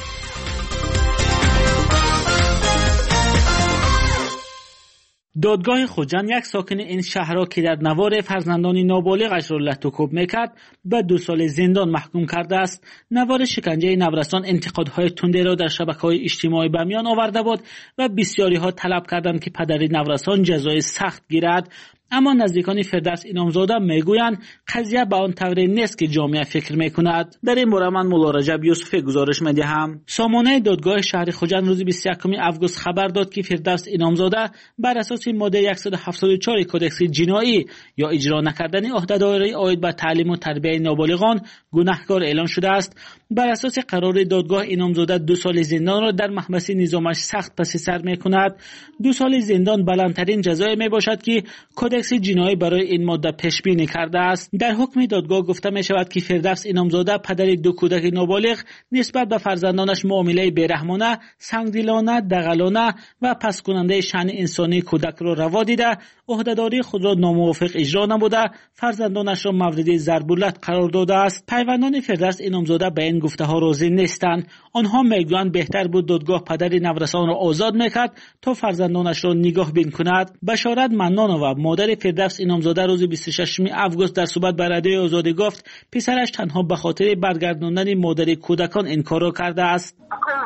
دادگاه خوجند یک ساکن این شهر را که در نوار فرزندان نابالغش را لطوکوب میکرد به 2 سال زندان محکوم کرده است. نوار شکنجه نورستان انتقادهای تنده را در شبکه‌های اجتماعی به میان آورده بود و بسیاری ها طلب کردند که پدر نورستان جزای سخت گیرد. اما نزدیکان فردوس انعامزاده میگویند قضیه به آن طوری نیست که جامعه فکر میکند. در این باره من مولا رجب یوسفی گزارش میدهم. سامانه دادگاه شهر خوجند روز 21 آگوست خبر داد که فردوس انعامزاده بر اساس ماده 174 کدکس جنایی یا اجرا نکردن عهدهداری عاید به تعلیم و تربیت نابالغان گناهکار اعلام شده است. بر اساس قرار دادگاه انعامزاده 2 سال زندان را در محبس نظامش سخت پس سر میکند. 2 سال زندان بلندترین جزایی میباشد که کدکس جنایی برای این ماده پیش بینی کرده است. در حکم دادگاه گفته می شود که فردوس انعامزاده پدر 2 کودک نابالغ نسبت به فرزندانش معامله بیرحمانه، سنگدلانه، دغلانه و پس کننده شأن انسانی کودک را روا دیده، عهدهداری خود را ناموافق اجرا نموده، فرزندانش را مورد ضرب و لط قرار داده است. پیوندان فردوس انعامزاده به این گفته ها راضی نیستند. آنها میگویند بهتر بود دادگاه پدر نورستان را آزاد میکرد تا فرزندانش را نگاه بین کند. بشارت منانووا مادر فردوس انعامزاده روز 26 آگوست در صحبت با رادیوی آزادی گفت پسرش تنها به خاطر برگرداندن مادر کودکان این کار را کرده است.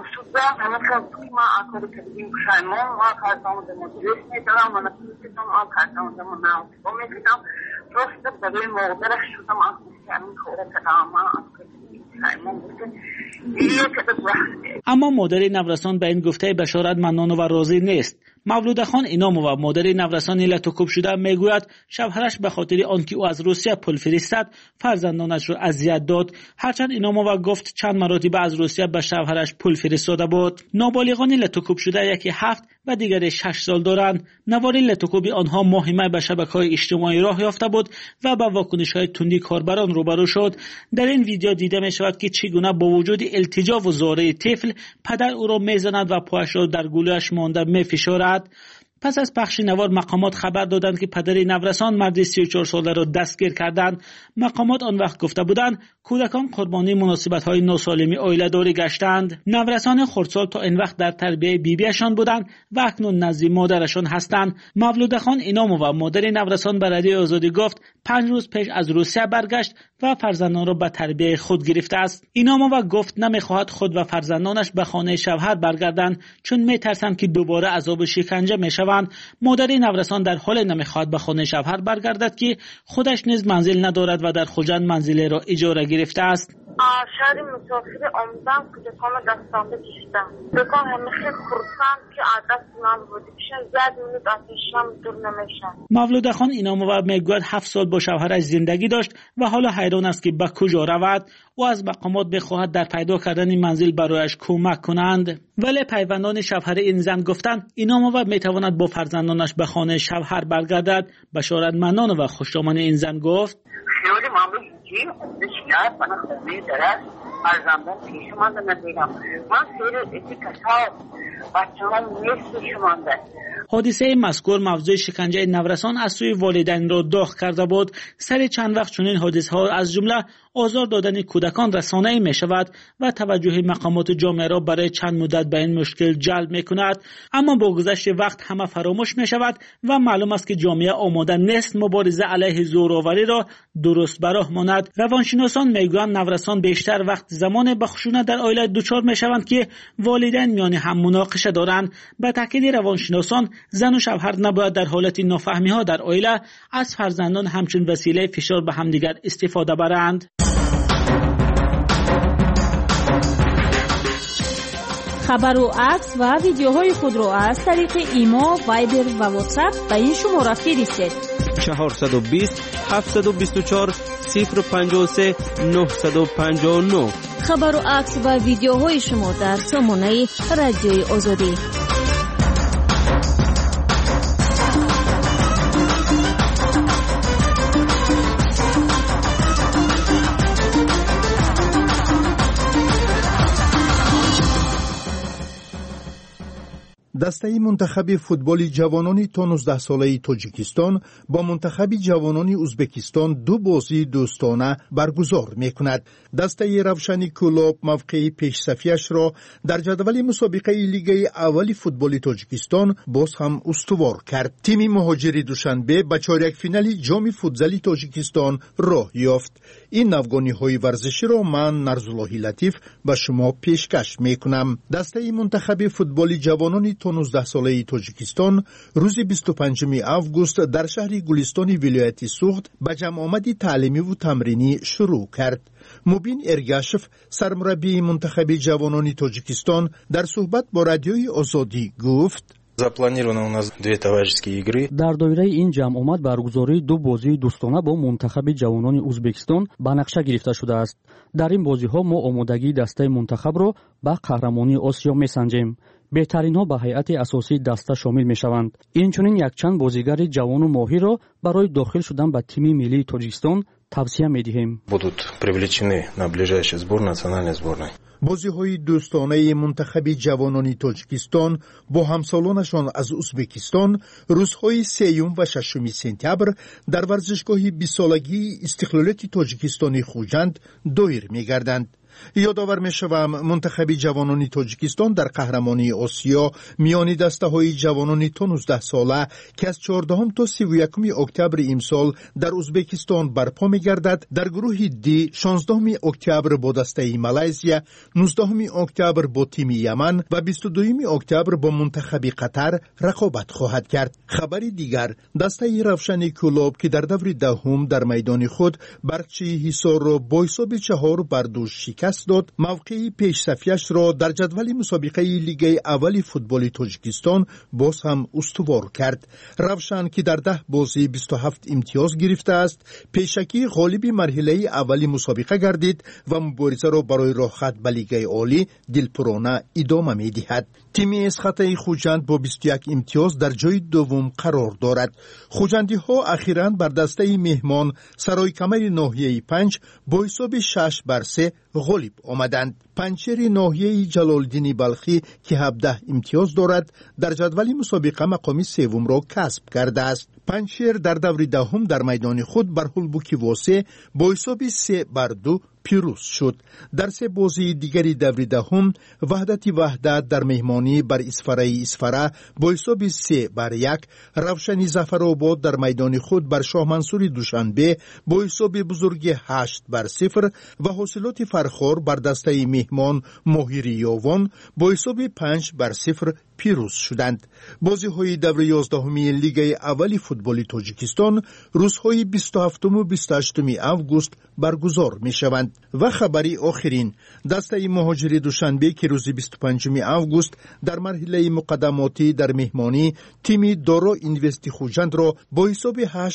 اما مادر نورستان به این گفته بشارت منانووا راضی نیست. مولود خان انعامووا مادر نورستان لطوکوب شده میگوید شوهرش به خاطر آنکه او از روسیه پول فرستاد فرزندانش را اذیت داد. هرچند انعامووا گفت چند مراتب از روسیه به شوهرش پول فرستاده بود. نابالغان لطوکوب شده یکی 7 و دیگری 6 سال دارند. نوار لطوکوب آنها ماهیمه به شبکه‌های اجتماعی راه یافته بود و با واکنش‌های تندی کاربران روبرو شد. در این ویدیو دیده می شود که چگونه با وجود التجا و زاری طفل پدر او را میزند و پایش را در گلویش مانده میفشارد. پس از پخش نوار مقامات خبر دادند که پدر نورستان مرد 34 ساله را دستگیر کردند. مقامات آن وقت گفته بودند کودکان قربانی مناسبت‌های ناسالمی عائله‌داری گشتند. نورستان خردسال تا این وقت در تربیت بیبیشان بودند و اکنون نزد مادرشان هستند. مولود خان انعامووا مادر نورستان به رادیوی آزادی گفت 5 روز پیش از روسیه برگشت و فرزندان را به تربیت خود گرفته است. انعامووا گفت نمی‌خواهد خود و فرزندانش به خانه شوهر برگردند چون می‌ترسند که دوباره عذاب شکنجه می‌شوند. مادر نورستان در حال نمی‌خواهد به خانه شوهر برگردد که خودش نیز منزل ندارد و در خوجند منزل را اجاره گرفته است. شهر مسافر آمدم که کام دستامه کشیدم. دکان همه خیلی خورسند که عادت من بودی پیشن زد منو دستشم دور نمیشن. مولود خان انعامووا میگوید 7 سال با شوهرش زندگی داشت و حالا حیران است که به کجا رود. او از مقامات بخواهد در پیدا کردن منزل برایش کمک کنند. ولی پیوندان شوهر این زن گفتند انعامووا میتواند با فرزندانش به خانه شوهر برگردد. بشارت منانووا خوشامن این زن گفت خیلی ممنون شکایت بنا خودی درست فرزندان پیش مانده ندیدم. من سیر ایتی کسا بچه هم نیست پیش مانده. حادثه مذکور موضوع شکنجه نورسان از سوی والدین را داغ کرده بود. سر چند وقت چنین حادثه ها از جمله آزار دادن کودکان رسانه‌ای می شود و توجه مقامات جامعه را برای چند مدت به این مشکل جلب می کند، اما با گذشت وقت همه فراموش می شود و معلوم است که جامعه آماده نیست مبارزه علیه زورآوری را درست به راه ماند. روانشناسان میگویند نورسان بیشتر وقت زمان به خشونت در عائله دچار می شوند که والدین میان هم مناقشه دارند. به تاکید روانشناسان، زن و شوهر نباید در حالت نافهمی ها در عائله از فرزندان همچون وسیله فشار به همدیگر استفاده برند. خبر و عکس و ویدیوهای خود را از طریق ایما، وایبر و واتساپ به این شماره فرستید: 420 724 053 959. خبر و عکس و ویدیوهای شما در سامانه رادیوی آزادی. دسته منتخب فوتبال جوانان تا 19 ساله تاجیکستان با منتخب جوانان ازبکستان دو بازی دوستانه برگزار می‌کند. دسته روشن کلوب موقع پیش‌صفیش را در جدول مسابقه لیگ اول فوتبال تاجیکستان باز هم استوار کرد. تیم مهاجری دوشنبه به چهارک فینال جام فوتزال تاجیکستان راه یافت. این نوگانی‌های ورزشی را من نرزالله لطیف به شما پیشکش می‌کنم. دسته منتخب فوتبال جوانان تا 19 ساله تاجیکستان روز 25 آگوست در شهر گلستان ولایت سوخت به جمع آمدی تعلیمی و تمرینی шуруъ کرد. مبین ارگاشف سرمربی منتخب جوانان تاجیکستان در صحبت با رادیوی آزادی گفت: Запланировано у нас две товарищеские игры. дар доираи ин ҷамъомад баргузории ду бозии дӯстона бо мунтахаби ҷавонони ӯзбекистон ба нақша гирифта шудааст. дар ин бозиҳо мо омодагии дастаи мунтахабро ба қаҳрамонии осиё месанҷем. беҳтаринҳо ба ҳайати асосии даста шомил мешаванд. инчунин якчанд бозигари ҷавону моҳирро барои дохил шудан ба тими миллии тоҷикистон тавсия медиҳем. Будут привлечены на ближайший сбор национальной сборной. бозиҳои дӯстонаи мунтахаби ҷавонони тоҷикистон бо ҳамсолонашон аз ӯзбекистон рӯзҳои 3 ва 6 сентябр дар варзишгоҳи 20-солагии истиқлолияти тоҷикистони хуҷанд доир мегарданд. یادآور می‌شوم منتخب جوانان تاجیکستان در قهرمانی آسیا میان دسته‌های جوانان تا 19 ساله که از 14 تا 31 اکتبر امسال در ازبکستان برپا می‌گردد در گروه دی 16 اکتبر با دسته مالزیا، 19 اکتبر با تیم یمن و 22 اکتبر با منتخب قطر رقابت خواهد کرد. خبری دیگر، دسته روشن کلوب که در دور دهم در میدان خود برقچی حصار را با حساب 4-2 شکست داد، موقعی پیش‌صفیش را در جدول مسابقه لیگ اول فوتبال تاجیکستان باز هم استوار کرد. روشن که در 10 بازی 27 امتیاز گرفته است، پیشکی غالب مرحله اول مسابقه گردید و مبارزه را برای راه خط به لیگ عالی دلپرانه ادامه می‌دهد. تیم اسخطه خوجند با 21 امتیاز در جای دوم قرار دارد. خوجندی‌ها اخیراً بر دسته مهمان سرای کمر ناحیه 5 با حساب 6-3 غالب آمدند. پنچر ناحیه جلال‌الدین بلخی که 17 امتیاز دارد در جدول مسابقه مقام سوم را کسب کرده است. پنچر در دور دهم در میدان خود بر هولبوکی واسه با حساب 3-2 پیروز شد. در 3 بازی دیگری دور دهم وحدت در مهمانی بر اسفره با حساب 3-1، روشن ظفرآباد در میدان خود بر شاه منصور دوشنبه با حساب بزرگ 8-0 و حاصلات فرخار بر دسته مهمان ماهیری یاوان با حساب 5-0 پیروز شدند. بازی‌های دور 11 لیگ اول فوتبال تاجیکستان روزهای 27 و 28 آگوست برگزار می‌شوند. و خبری آخرین، دسته مهاجری دوشنبه که روز 25 آگوست در مرحله مقدماتی در مهمانی تیم دارا اینوستی خوجند را با حساب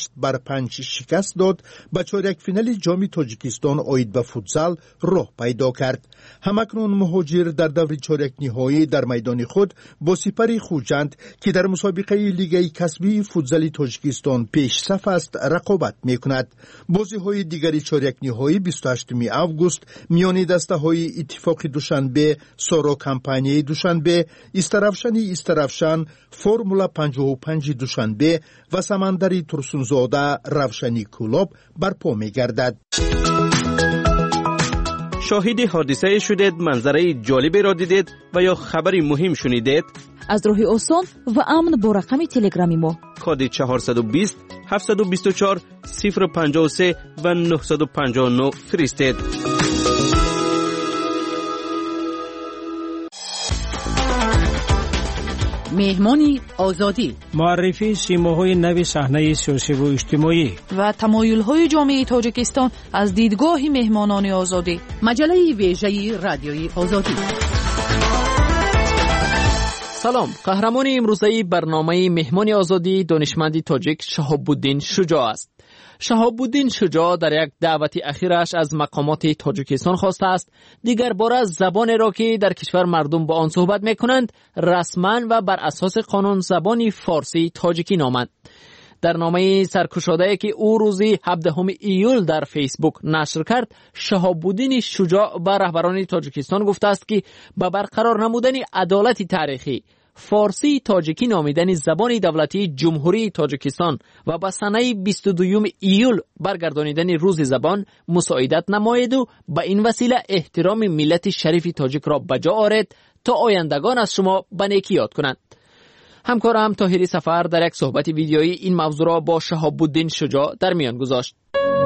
8-5 شکست داد، به چهارک فینال جام تاجیکستان آید به فوتزال راه پیدا کرد. همکنون مهاجر در دور چهارک نهایی در میدان خود با سپر خوجند که در مسابقه لیگ کسبی فوتزال تاجیکستان پیش صف است رقابت میکند. بازی‌های دیگری چهارک نهایی 28 آگوست میان دسته‌های اتفاق دوشنبه، سارا کمپانی دوشنبه، استرافشان فرمولا 55 دوشنبه و سمندری ترسونزاده روشنی کلوب برپا می‌گردد. شاهد حادثه شدید، منظره جالبی را دیدید و یا خبری مهم شنیدید؟ از راه آسان و امن با رقم تلگرامی ما کد 420 724 053 و 959 فرستید. مهمانی آزادی، معرفی سیماهای نو صحنه سیاسی و اجتماعی و تمایل‌های جامعه تاجیکستان از دیدگاه مهمانان آزادی. مجله ویژه رادیوی آزادی. سلام، قهرمان امروزه برنامه مهمان آزادی دانشمند تاجیک شهاب الدین شجاع است. شهاب الدین شجاع در یک دعوت اخیرش از مقامات تاجیکستان خواسته است دیگر باره زبان را که در کشور مردم با آن صحبت میکنند رسما و بر اساس قانون زبان فارسی تاجیکی نامند. در نامه سرکشاده‌ای که او روز 17 ایول در فیسبوک نشر کرد، شهاب الدین شجاع به رهبران تاجیکستان گفته است که به برقرار نمودن عدالت تاریخی فارسی تاجیکی نامیدن زبان دولتی جمهوری تاجیکستان و به سنه 22 ایول برگردانیدن روز زبان مساعدت نماید و به این وسیله احترام ملت شریف تاجیک را بجا آرد تا آیندگان از شما به نیکی یاد کنند. همکارم طاهری سفر در یک صحبت ویدیویی این موضوع را با شهاب الدین شجاع در میان گذاشت.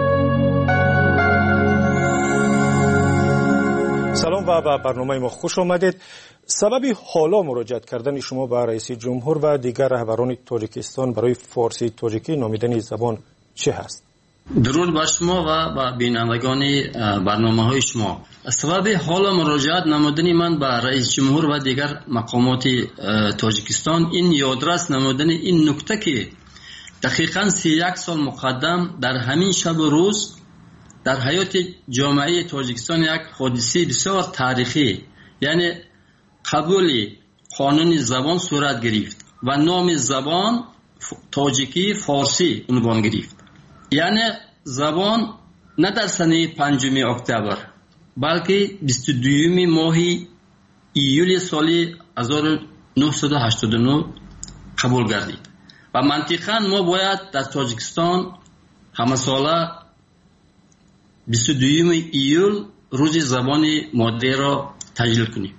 سلام و به برنامه ما خوش آمدید. سبب حالا مراجعت کردن شما به رئیس جمهور و دیگر رهبران تاجیکستان برای فارسی تاجیکی نامیدن زبان چه هست؟ درود بر شما و به بینندگان برنامه‌های شما. سبب حالا مراجعت نمودن من به رئیس جمهور و دیگر مقامات تاجیکستان این یادرس نمودن این نکته که دقیقاً 31 سال مقدم در همین شب و روز در حیات جامعه تاجیکستان یک حادثه بسیار تاریخی یعنی قبول قانون زبان صورت گرفت و نام زبان تاجیکی فارسی عنوان گرفت. یعنی زبان نه در سنه 5 اکتبر بلکه 22 ماه ایول سال 1989 قبول گردید و منطقاً ما باید در تاجیکستان همه ساله 22 ایول روز زبان مادری را تجلیل کنیم.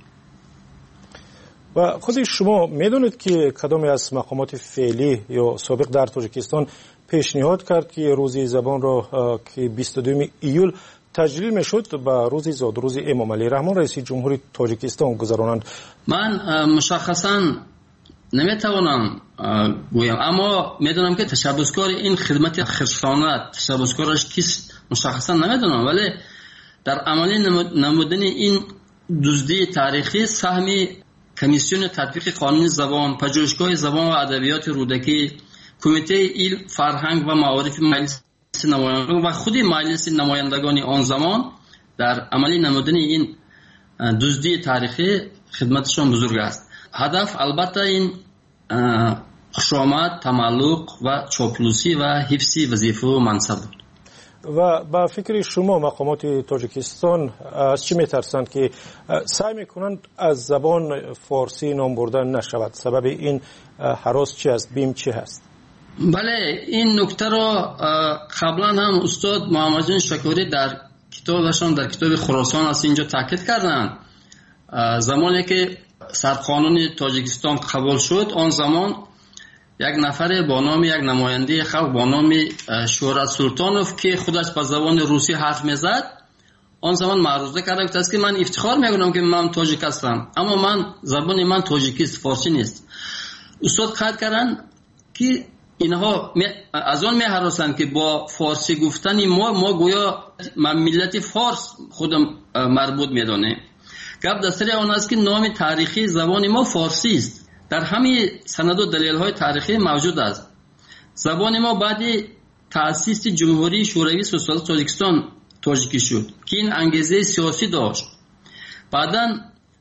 و خود شما میدونید که کدام از مقامات فعلی یا سابق در تاجیکستان پیشنهاد کرد که روز زبان را که 22 ایول تجلیل میشد به روز زاد روز امام علی رحمان رئیس جمهوری تاجیکستان گذرانند؟ من مشخصا نمیتوانم گویم، اما میدونم که تشبسکار این خدمت خرسانت تشبسکارش کیست مشخصا نمیدونم، ولی در عملی نمودن این دزدی تاریخی سهم کمیسیون تطبیق قانون زبان، پژوهشگاه زبان و ادبیات رودکی، کمیته علم، فرهنگ و معارف مجلس نمایندگان و خود مجلس نمایندگان آن زمان در عملی نمودن این دزدی تاریخی خدمتشان بزرگ است. هدف البته این خوشامد، تملق و چاپلوسی و حفظ وظیفه و منصب بود. و با فکر شما مقامات تاجیکستان از چی میترسند که سعی میکنند از زبان فارسی نام بردن نشود؟ سبب این هراس چی است؟ بیم چی هست؟ بله، این نکته را قبلا هم استاد محمد جان شکوری در کتابشان در کتاب خراسان از اینجا تاکید کردند. زمانی که سرقانون تاجیکستان قبول شد آن زمان یک نفر با نام یک نماینده خلق با نام شهرت سلطانوف که خودش به زبان روسی حرف میزد آن زمان معروضه کرده بود که من افتخار میکنم که من تاجیک هستم، اما من زبان من تاجیکی است، فارسی نیست. استاد قید کردن که اینها از آن میهراسند که با فارسی گفتن ما گویا ملت فارس خودم مربوط میدانه. گپ دستری آن است که نام تاریخی زبان ما فارسی است. در همه سند و دلیل های تاریخی موجود است. زبان ما بعد تأسیس جمهوری شوروی سوسیالیست تاجیکستان تاجیکی شد که این انگیزه سیاسی داشت. بعداً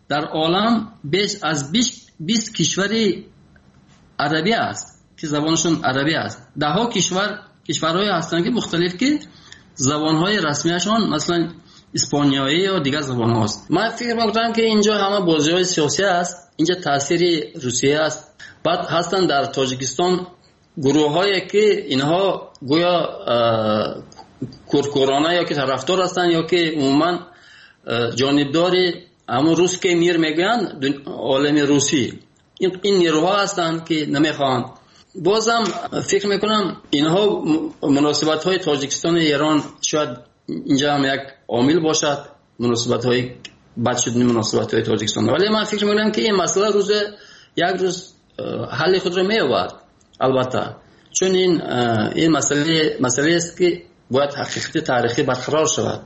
در عالم بیش از 20 کشور عربی است که زبانشون عربی است. ده ها کشورهای هستند که مختلف که زبانهای رسمیشون مثلا اسپانیایی یا دیگر زبان هاست. من فکر میکنم که اینجا همه بازی‌های سیاسی است، اینجا تاثیر روسیه است. بعد هستند در تاجیکستان گروه‌هایی که اینها گویا کورکورانه یا که طرفدار هستند یا که عموما جانبدار همون روس که میر میگن عالم روسی، این نیروها هستند که نمیخوان. بازم فکر میکنم اینها مناسبت های تاجیکستان و ایران شاید اینجا هم یک عامل باشد، مناسبت های بد شدن مناسبت های تاجیکستان. ولی من فکر میکنم که این مسئله یک روز حل خود را می‌یابد البته، چون این مسئله است که باید حقیقت تاریخی برقرار شود.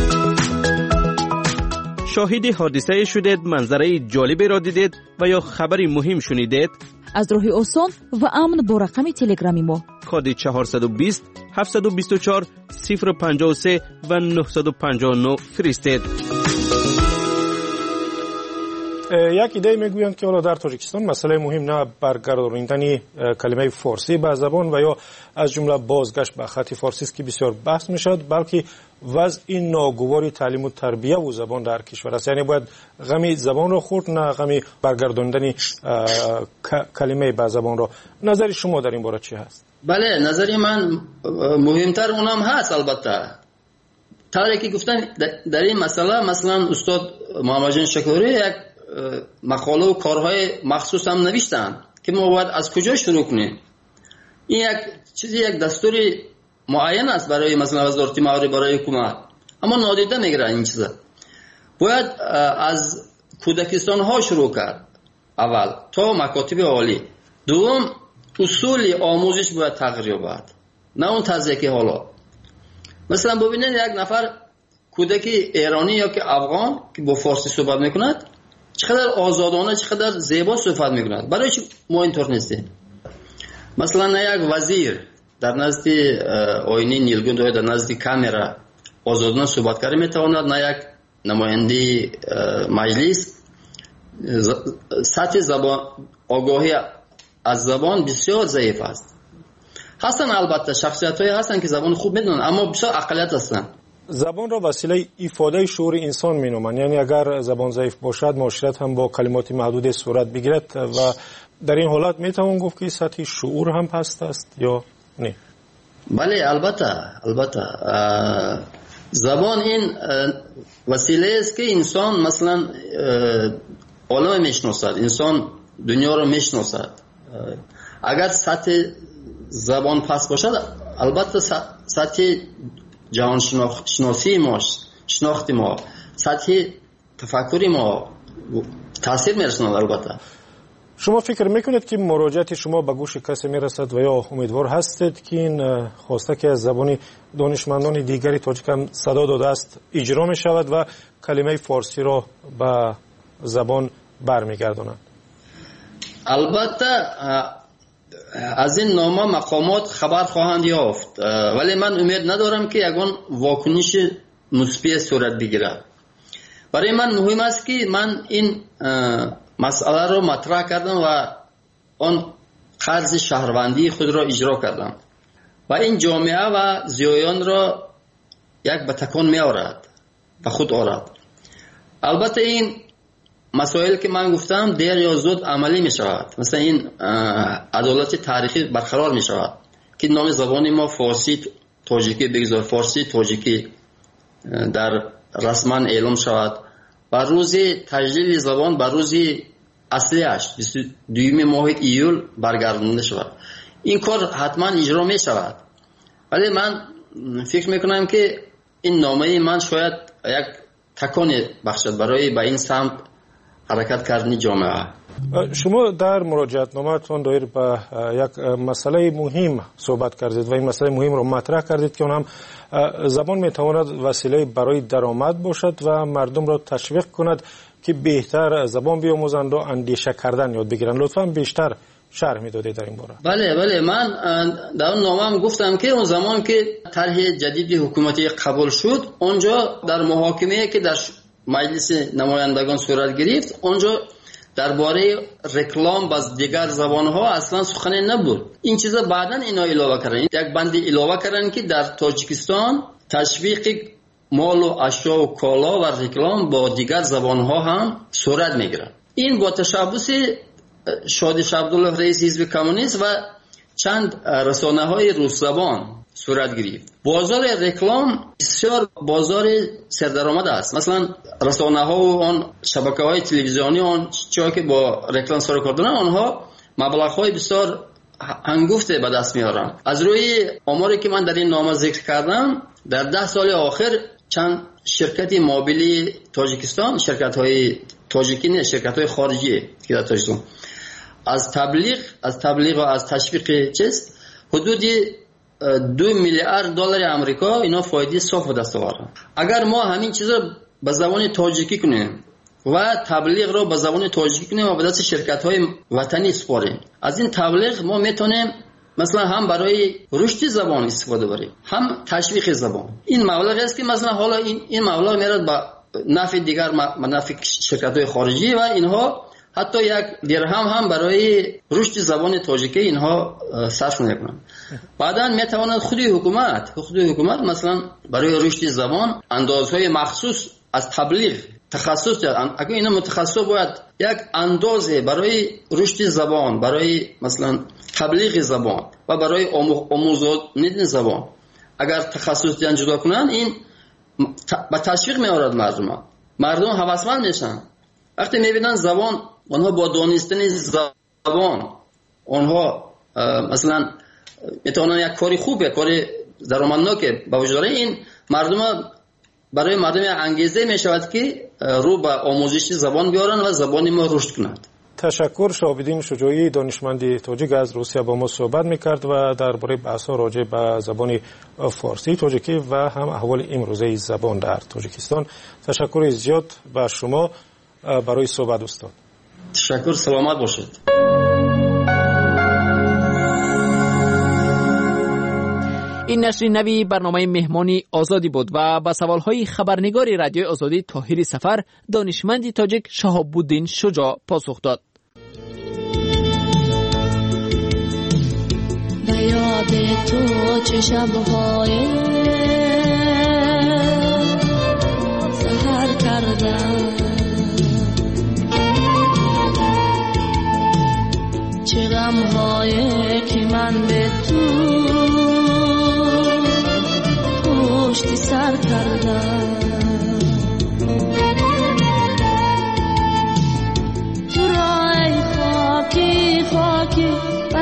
شاهد حادثه شدید، منظره جالبی را دیدید و یا خبری مهم شنیدید؟ از راه آسان و امن با رقم تلگرامی ما کد 420 724 053 و 959 فرستید. یک ایده میگویند که حالا در تاجیکستان مسئله مهم نه برگرداندن کلمه فارسی به زبان و یا از جمله بازگشت به خط فارسی است که بسیار بحث میشد، بلکه وضع این ناگواری تعلیم و تربیه و زبان در کشور است. یعنی باید غمی زبان را خورد، نه غمی برگرداندن کلمه به زبان را. نظر شما در این باره چی هست؟ بله، نظر من مهمتر اونم هست. البته طوری که گفتن در این مسئله، مثلا استاد محمد جان شکوری یک مقاله و کارهای مخصوص هم نوشتن که ما باید از کجا شروع کنیم. این یک دستوری معین است برای مثلا وزارت معارف، برای حکومت، اما نادیده میگیرن این چیزا. باید از کودکستان ها شروع کرد اول تا مکاتب عالی. دوم اصول آموزش باید تغییر یابد، نه اون طرزی که حالا. مثلا ببینید یک نفر کودک ایرانی یا که افغان که با فارسی صحبت میکند چقدر آزادانه، چقدر زیبا صحبت میکند. برای چی ما اینطور نیستیم؟ مثلا یک وزیر در نزد آینه نیلگون یا در نزد کامرا آزادانه صحبت کردن میتواند، نه یک نماینده مجلس. سطح زبان، آگاهی از زبان بسیار ضعیف است. هستن البته شخصیت‌هایی هستن که زبان خوب میدونن، اما بسیار اقلیت هستن. زبان را وسیله ifade شعور انسان مینامند. یعنی اگر زبان ضعیف باشد معاشرت هم با کلمات محدود صورت بگیرد و در این حالت میتوان گفت که سطح شعور هم پست است یا نه؟ بله البته زبان این وسیله است که انسان مثلا عالم میشناسد، انسان دنیا رو میشناسد. اگر سطح زبان پست باشد البته سطح جهان شناسی ما، شناخت ما، سطح تفکری ما تاثیر میرساند. البته شما فکر میکنید که مراجعت شما به گوش کسی میرسد و یا امیدوار هستید که این خواسته که از زبان دانشمندان دیگری تاجیک هم صدا داده است اجرا می شود و کلمه فارسی را به زبان برمیگرداند؟ البته از این نامه مقامات خبر خواهند یافت، ولی من امید ندارم که یگان واکنش مثبت صورت بگیرد. برای من مهم است که من این مسئله رو مطرح کردم و آن قرض شهروندی خود را اجرا کردم و این جامعه و زیایان را یک به تکان می آورد و خود آورد. البته این مسائل که من گفتم دیر یا زود عملی می شود. مثلا این عدالت تاریخی برقرار می شود که نام زبان ما فارسی تاجیکی بگذار، فارسی تاجیکی در رسما اعلام شود و روز تجلیل زبان به روز اصلیش 22 ماه ایول برگردانده شود. این کار حتما اجرا می شود، ولی من فکر می کنم که این نامه من شاید یک تکان بخشد برای به این سمت حرکت کردن جامعه. شما در مراجعت نامه‌تان دایر به یک مسئله مهم صحبت کردید و این مسئله مهم رو مطرح کردید که اون هم زبان میتواند وسیله برای درآمد باشد و مردم را تشویق کند که بهتر زبان بیاموزند و اندیشه کردن یاد بگیرند. لطفاً بیشتر شرح میدادید در این باره. بله من در اون نامه‌ام گفتم که اون زمان که طرح جدید حکومتی قبول شد، اونجا در محاکمه‌ای که در مجلس نمایندگان صورت گرفت، اونجا درباره رکلام باز دیگر زبان‌ها اصلا سخنی نبود. این چیزا بعداً اینا اضافه کردن، یک بندی اضافه کردن که در تاجیکستان تشویق مال و اشیا و کالا و رکلام با دیگر زبان‌ها هم صورت میگیره. این با تشبث شادی عبدالله رئیس حزب کمونیست و چند رسانه‌های روس زبان صورت گرفت. بازار رکلام بسیار بازار سردرآمد است. مثلا رسانه‌ها و آن شبکه‌های تلویزیونی آن چیزی که با رکلام سر کار دارن، آنها مبلغ‌های بسیار هنگفته به دست میارن. از روی آماری که من در این نامه ذکر کردم، در 10 سال آخر چند شرکت موبیلی تاجیکستان، شرکت‌های تاجیکی نه، شرکت‌های خارجی که در تاجیکستان از تبلیغ و از تشویق حدود 2 میلیارد دلار آمریکا اینا فایده صاف به دست آوردن. اگر ما همین چیزا به زبان تاجیکی کنیم و تبلیغ رو به زبان تاجیکی کنیم و به دست شرکت‌های وطنی سپاریم، از این تبلیغ ما میتونیم مثلا هم برای رشد زبان استفاده بریم، هم تشویق زبان. این مبلغ است که مثلا حالا این مبلغ میاد به نفع دیگر، نفع شرکت‌های خارجی و اینها حتی یک درهم هم برای رشد زبان تاجیکی اینها صرف نمی‌کنند. بعداً میتواند خود حکومت مثلا برای رشد زبان اندازهای مخصوص از تبلیغ تخصص دارد. اگر اینا متخصص باید یک اندازه برای رشد زبان، برای مثلا تبلیغ زبان و برای آموزاندن زبان اگر تخصص دیان جدا کنن، این با تشویق می‌آورد مردم هوسمند میشن. وقتی میبینن زبان، آنها با دانستن زبان آنها مثلا میتونن یک کاری خوبه، کاری درآمدناکه با وجود این برای مردم انگیزه میشود که رو به آموزش زبان بیارن و زبان ما رشد کند. تشکر. شهاب‌الدین شجاعی دانشمند تاجیک از روسیه با ما صحبت میکرد و درباره بحث‌ها راجع به زبان فارسی تاجیکی و هم احوال امروزه زبان در تاجیکستان. تشکر زیاد به شما برای صحبت استاد. تشکر، سلامت باشید. این نشر نوی برنامه مهمانی آزادی بود و با سوالهای خبرنگار رادیوی آزادی طاهر سفر دانشمند تاجیک شهاب‌الدین شجاع پاسخ داد. به یاد تو چه شب‌های سحر کردم، چه غم‌هایی که من به تو پشت سر کردم. تو را ای خاکی خاکی و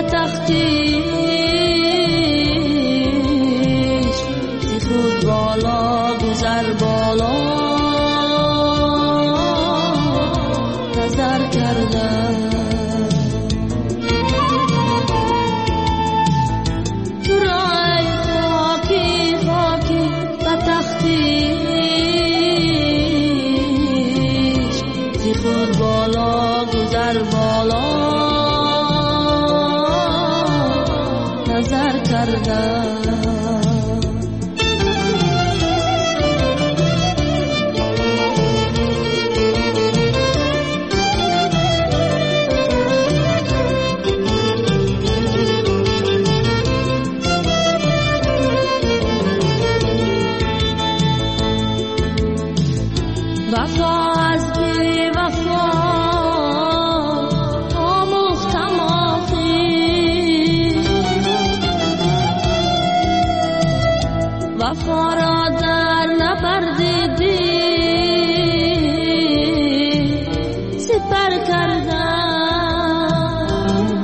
تختیش زی خود بالا گذر بالا نظر کردم. خود بالا گذر بالا نظر کردم. وفا از بی وفا آموختم آخی، وفا را در نپردیدی سپر کردم.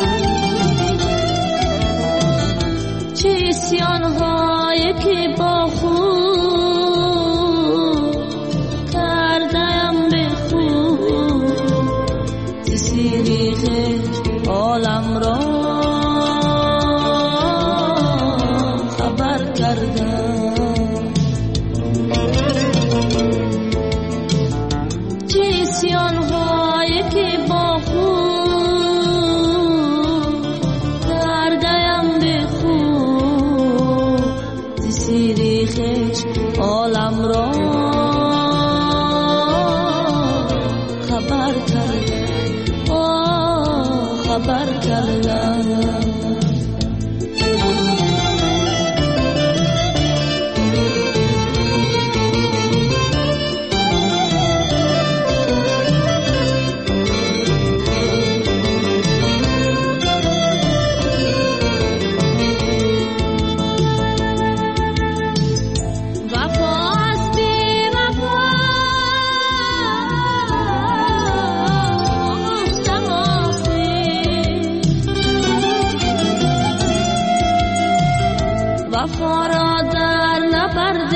چه اسیان‌هایی که با خود عالم را خبر کردم. چه اسیان‌هایی که با خود کردم به خود، زیر خویش عالم را خبر کردم. وفا را در نبرد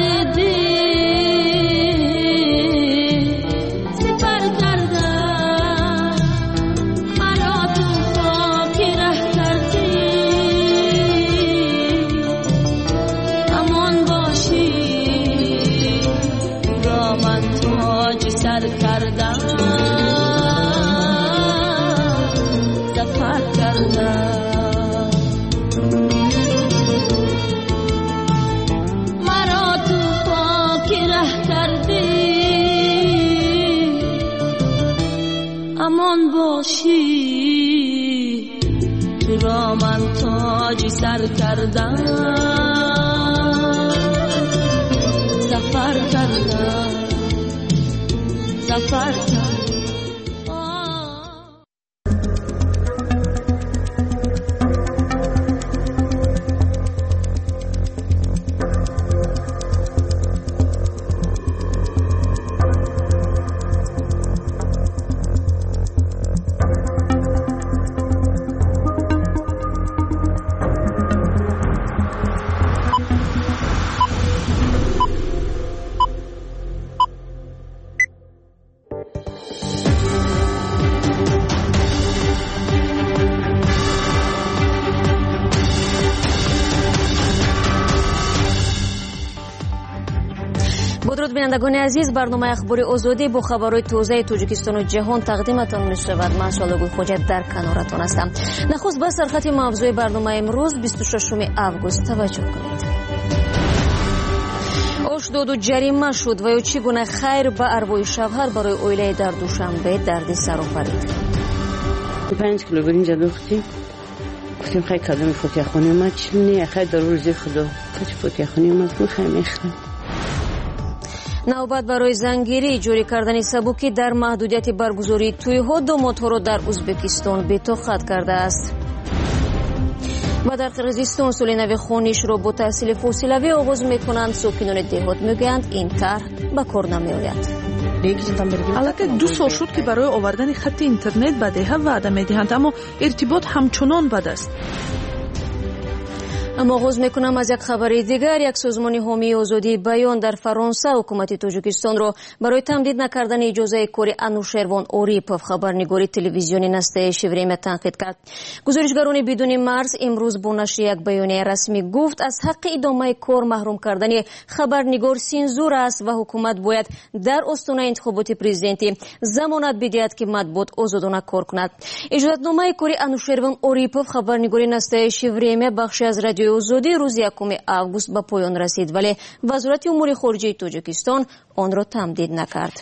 دل سپر کردم، مرا تو خاک ره کردی. امان باشی را من تاج سر کردم، سفر کردم. امان باشی تو را من تاج سر کردم، سفر کردم، سفر کردم. درود بینندگان عزیز، برنامه اخبار آزادی با خبرهای تازه تاجیکستان و جهان تقدیمتان می شود. من شالگل خوجت در کنارتان هستم. نخست به سرخط موضوع برنامه امروز 26 اوگوست توجه کنید. اوش دودو جریمه شد و چگونه خیر به ارواح شوهر برای اویله در دوشنبه دردی سر آورید. 5 کیلو برنج دوختیم، گفتیم خیلی کدام فوتیا خونی اومد، چلی خیلی در روزی خدا خیلی فوتیا خونی اومد، خیلی میخرم. نوبت برای زنگیری جوری کردن سبوکی در محدودیت برگزاری توی‌ها دامادها را در ازبکستان بی‌طاقت کرده است. و در قرقیزستان سال نو خونیش را با تحصیل فاصله‌ای آغاز می‌کنند. ساکنان دهات می‌گویند این طرح به کار نمی‌آید. البته 2 سال شد که برای آوردن خط اینترنت به دهه وعده می‌دهند، اما ارتباط همچنان بد است. اما آغاز میکنم از یک خبر دیگر. یک سازمان حامی آزادی بیان در فرانسه حکومت تاجیکستان را برای تمدید نکردن اجازه کار انوشروان اوریپوف خبرنگاری تلویزیونی نسته شیوریم تنقید کرد. گزارشگران بدون مرز امروز با نشر یک بیانیه رسمی گفت از حق ادامه کار محروم کردن خبرنگار سانسور است و حکومت باید در آستانه انتخابات پرزیدنتی ضمانت بدهد که مطبوعات آزادانه کار کند. اجازه‌نامه کار انوشروان اوریپوف خبرنگاری نسته شیوریم بخشی از رادیو آزادی روز 1 اوگوست به پایان رسید، ولی وزارت امور خارجه تاجیکستان آن را تمدید نکرد.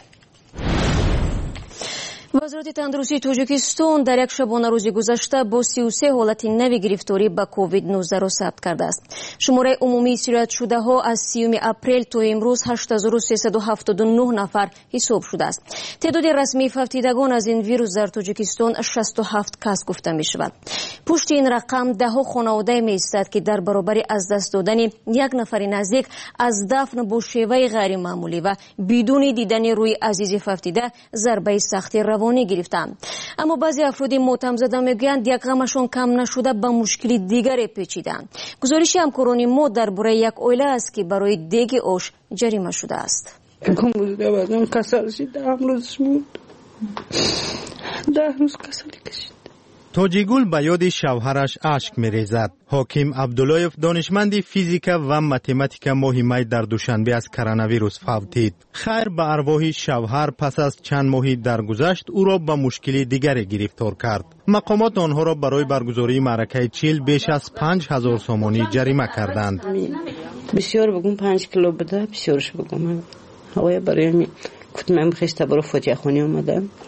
وزارت تندرستی تاجیکستان در یک شبانه روز گذشته با 33 حالت نو گرفتاری به کووید 19 را ثبت کرده است. شماره عمومی سیرت شده ها از 30 اپریل تا امروز 8379 نفر حساب شده است. تعداد رسمی فوتیدگان از این ویروس در تاجیکستان 67 کس گفته می شود. پشت این رقم ده ها خانواده می ایستد که در برابر از دست دادن یک نفر نزدیک از دفن با شیوه غیر معمولی و بدون دیدن روی عزیز فوتیده ضربه سختی روانی گرفتند. اما بعضی افراد ماتم زده میگویند یک غمشان کم نشده به مشکلی دیگر پیچیدند. گزارش همکاران ما درباره یک عائله است که برای دیگ آش جریمه شده است. تاجیگل به یاد شوهرش اشک می‌ریزد. حاکم عبداللهیف دانشمند فیزیک و متماتیک ماه می در دوشنبه از کرونا ویروس فوتید. خیر به ارواح شوهر پس از چند ماهی درگذشت او را به مشکلی دیگری گرفتار کرد. مقامات آنها را برای برگزاری معرکه چیل بیش از 5000 سومانی جریمه کردند. بسیار بگم 5 کیلو بده، بسیارش بگم. هوای برای می گفتم خسته برای فوتیا خونی اومدم.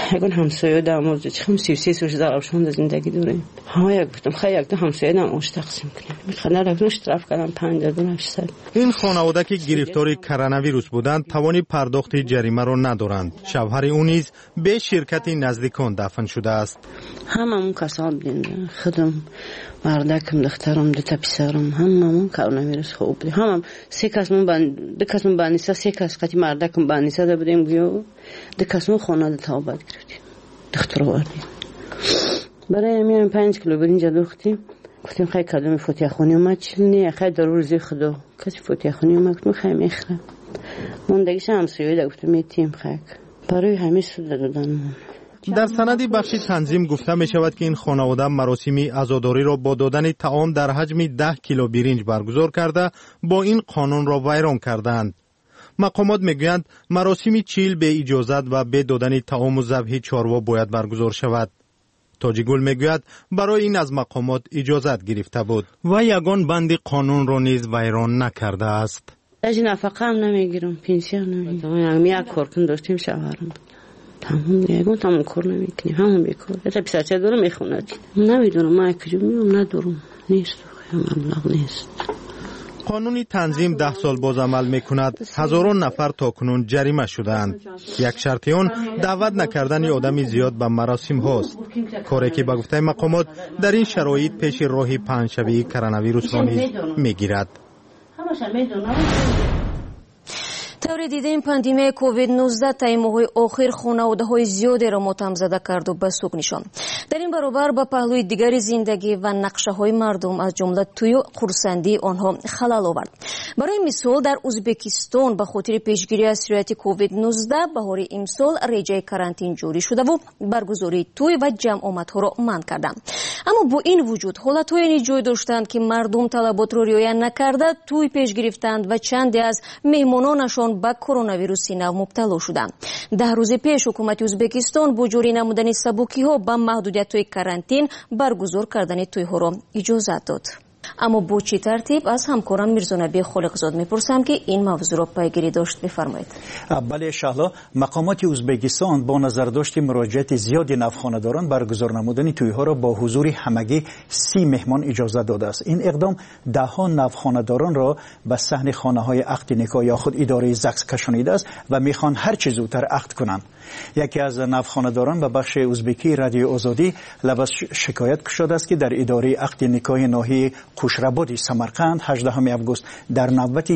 یگان همسایه داماد چخم 33 سالش در آشون زندگی داریم. ها یک گفتم خیلی یک تا همسایه دامادش تقسیم کنیم. میخوان رفتنش طرف کردن 5800. این خانواده که گرفتار کرونا ویروس بودند توانی پرداخت جریمه را ندارند. شوهر او نیز به شرکت نزدیکان دفن شده است. هممون کسان بودیم. خودم مردکم دخترم دو تا پسرم هممون کرونا ویروس خوب بود. همم سه کسمون دو کسمون بانیسا سه کس قتی مردکم بانیسا ده بودیم گیو دو کسمون خانه تابت گرفتیم. دختر آوردیم. برای میام 5 کیلو برنج دوختیم. گفتیم خیلی کدوم فوتیا خونی اومد چنی خیلی ضرور زی خدا کسی فوتیا خونی اومد گفتم خیلی میخرم. موندگیش همسایه ده گفتم میتیم خیلی برای همه سود دادن. در سند بخش تنظیم گفته می شود که این خانواده مراسمی عزاداری را با دادن طعام در حجم 10 کیلو برنج برگزار کرده با این قانون را ویران کردند. مقامات میگویند مراسمی چیل به اجازت و به دادن طعام و ذبح چاروا باید برگزار شود. تاجیگل میگوید برای این از مقامات اجازت گرفته بود و یگان بند قانون را نیز ویران نکرده است. اجی نفقه هم نمیگیرم، پنسیون نمیگیرم. یک کارکن داشتیم شوهرم. تمام کار نمیکنیم، همون بیکار. تا 24 دلار میخونه. نمیدونم ما کجا میام ندارم. نیست مبلغ نیست. قانونی تنظیم 10 سال باز عمل میکند. هزاران نفر تاکنون جریمه شدند. یک شرط آن دعوت نکردن آدمی زیاد به مراسم هاست. کاری که به گفته مقامات در این شرایط پیش راه پنهشوی کرونا ویروس را نیز میگیرد. طور دیدیم پاندیمی کووید 19 تا این ماهای آخر خانواده‌های زیادی را ماتم زده کرد و به سوگ نشاند. در این برابر به پهلوی دیگری زندگی و نقشه‌های مردم از جمله توی خرسندی آنها خلل آورد. برای مثال در ازبکستان به خاطر پیشگیری از سرایت کووید 19 بهار امسال رژه کرانتین جاری شده و برگزاری توی و جمع آمدها را منع کردند. اما با این وجود حالت‌های جای داشتند که مردم طلبات را رعایت نکرده توی پیش گرفتند و چندی از مهمانانشان به کرونا ویروس نو مبتلا شدند. 10 روز پیش حکومت ازبکستان با جاری نمودن سبکی‌ها به محدودیت‌های کرانتین برگزار کردن توی‌ها را اجازه داد. اما با چه ترتیب از همکارم میرزانبی خالقزاد میپرسم که این موضوع را پیگیری داشت. بفرمایید. بله شهلا، مقامات ازبکستان با نظر داشت مراجعت زیادی نوخانه‌داران برگزار نمودن توی‌ها را با حضور همگی 30 مهمان اجازه داده است. این اقدام ده‌ها نوخانه‌داران را به صحن خانه‌های عقد نکاح یا خود اداره زکس کشانیده است و میخوان هر چه زودتر عقد کنند. یکی از نوخانه‌داران به بخش ازبکی رادیو آزادی لباس شکایت شده است که در اداره عقد نکاح ناحیه قشرباد سمرقند 18 آگوست در نوبت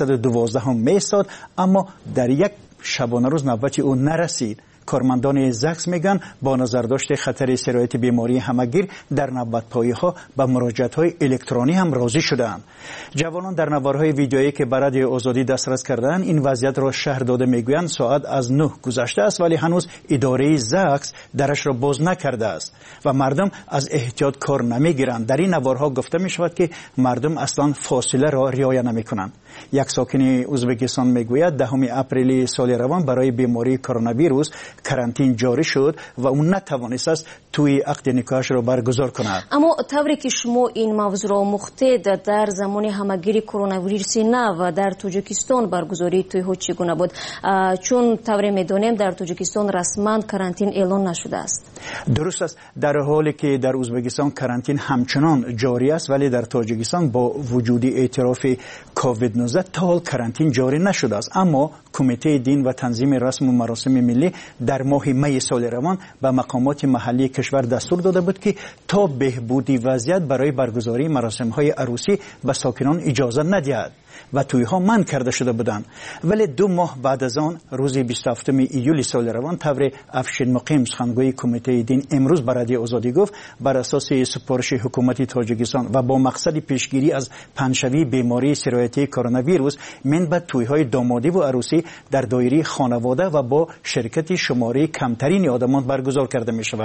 112 می‌ایستاد، اما در یک شبانه روز نوبت او نرسید. کارمندان زکس میگن با نظر داشت خطر سرایت بیماری همگیر در نوبت پایی ها به مراجعت های الکترونی هم راضی شدند. جوانان در نوارهای ویدیویی که به رادیو آزادی دسترس کردند این وضعیت را شهر داده میگویند ساعت از 9 گذشته است ولی هنوز اداره زکس درش را باز نکرده است و مردم از احتیاط کار نمیگیرند. در این نوارها گفته می شود که مردم اصلا فاصله را رعایت نمیکنند. یک ساکن ازبکستان میگوید 10 اپریل سال روان برای بیماری کرونا ویروس کرانتین جاری شد و اون نتوانست است توی عقد نکاحش را برگزار کند. اما طوری که شما این موضوع را مختد در زمان همگیری کرونا ویروس نو در تاجیکستان برگزاری توی ها چگونه بود؟ چون طوری میدونیم در تاجیکستان رسما کرانتین اعلان نشده است. درست است. در حالی که در ازبکستان کرانتین همچنان جاری است ولی در تاجیکستان با وجود اعتراف کووید 19 تا حال کرانتین جاری نشده است. اما کمیته دین و تنظیم رسم و مراسم ملی در ماه می سال روان به مقامات محلی کشور دستور داده بود که تا بهبودی وضعیت برای برگزاری مراسم‌های عروسی به ساکنان اجازه ندهد و توی‌ها منع کرده شده بودند. ولی 2 ماه بعد از آن روز 27 ایول سال روان طور افشین مقیم سخنگوی کمیته دین امروز به رادیو آزادی گفت بر اساس سفارش حکومت تاجیکستان و با مقصد پیشگیری از پنهشوی بیماری سرایتی کرونا ویروس من به توی‌های دامادی و عروسی در دایره خانواده و با شرکت شماره کمترین آدمان برگزار کرده می شود.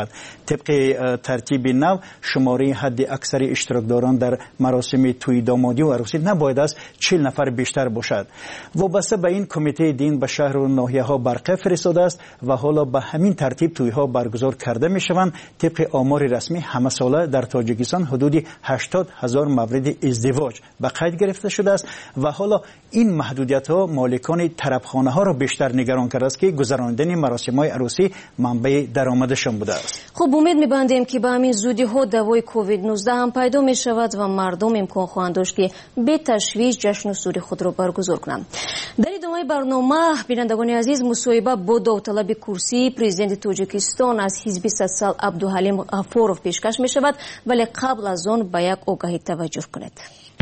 طبق ترتیب نو شماره حد اکثر اشتراکداران در مراسم توی دامادی و عروسی نباید از 40 نفر بیشتر باشد. وابسته به این کمیته دین به شهر و ناحیه ها برقه فرستاده است و حالا به همین ترتیب توی ها برگزار کرده می شوند. طبق آمار رسمی همه ساله در تاجیکستان حدود 80,000 مورد ازدواج به قید گرفته شده است و حالا این محدودیت ها مالکان طربخانه ها را بیشتر نگران کرده است که گذراندن مراسم های عروسی منبع درآمدشان بوده است. خب امید می‌بندیم که به همین زودی ها دوای کووید 19 هم پیدا می شود و مردم امکان خواهند داشت که به تشویش جشن و سوری خود را برگزار کنند. در ادامه برنامه بینندگان عزیز مصاحبه با داوطلب کرسی پرزیدنت تاجیکستان از حزب صدسال عبدالحلیم غفورов پیشکش می شود، ولی قبل از آن به یک آگهی توجه کنید.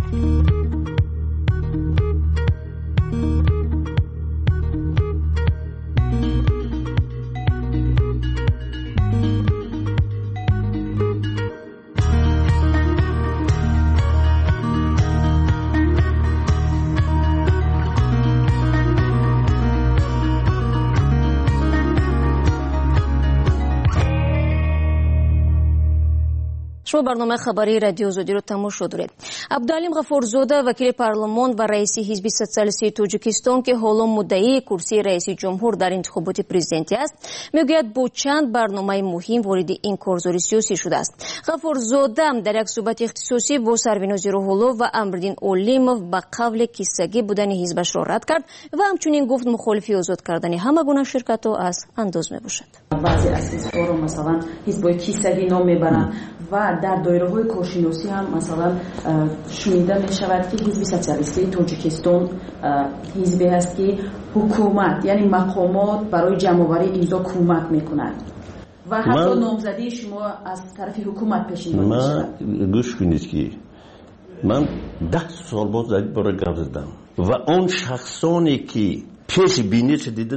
شما برنامه خبری رادیو آزادی رو تماشا دارید. عبدالحلیم غفورزاده وکیل پارلمان و رئیس حزب سوسیالیستی تاجیکستان که حالا مدعی کرسی رئیس جمهور در انتخابات پرزیدنتی است میگوید با چند برنامه مهم وارد این کارزار سیاسی شده است. غفورزاده در یک صحبت اختصاصی با سرورناز روح‌الله و امرالدین اولیموف به قول کیسگی بودن حزبش را رد کرد و همچنین گفت مخالفی آزاد کردن همه گونه شرکت‌ها از انداز میباشد. بعضی از حزب‌ها رو مثلا حزب کیسگی نام میبرند و در دایره‌های کارشناسی هم مثلا شنیده می شود که حزب سوسیالیستی تاجیکستان حزبی است که حکومت یعنی مقامات برای جمع‌آوری امضا کمک می‌کنند و حتی نامزدی شما از طرف حکومت پیشنهاد می‌شود. گوش کنید که من 10 سال بعد برای گپ زدم و اون شخصانی که پیش بینیش دیده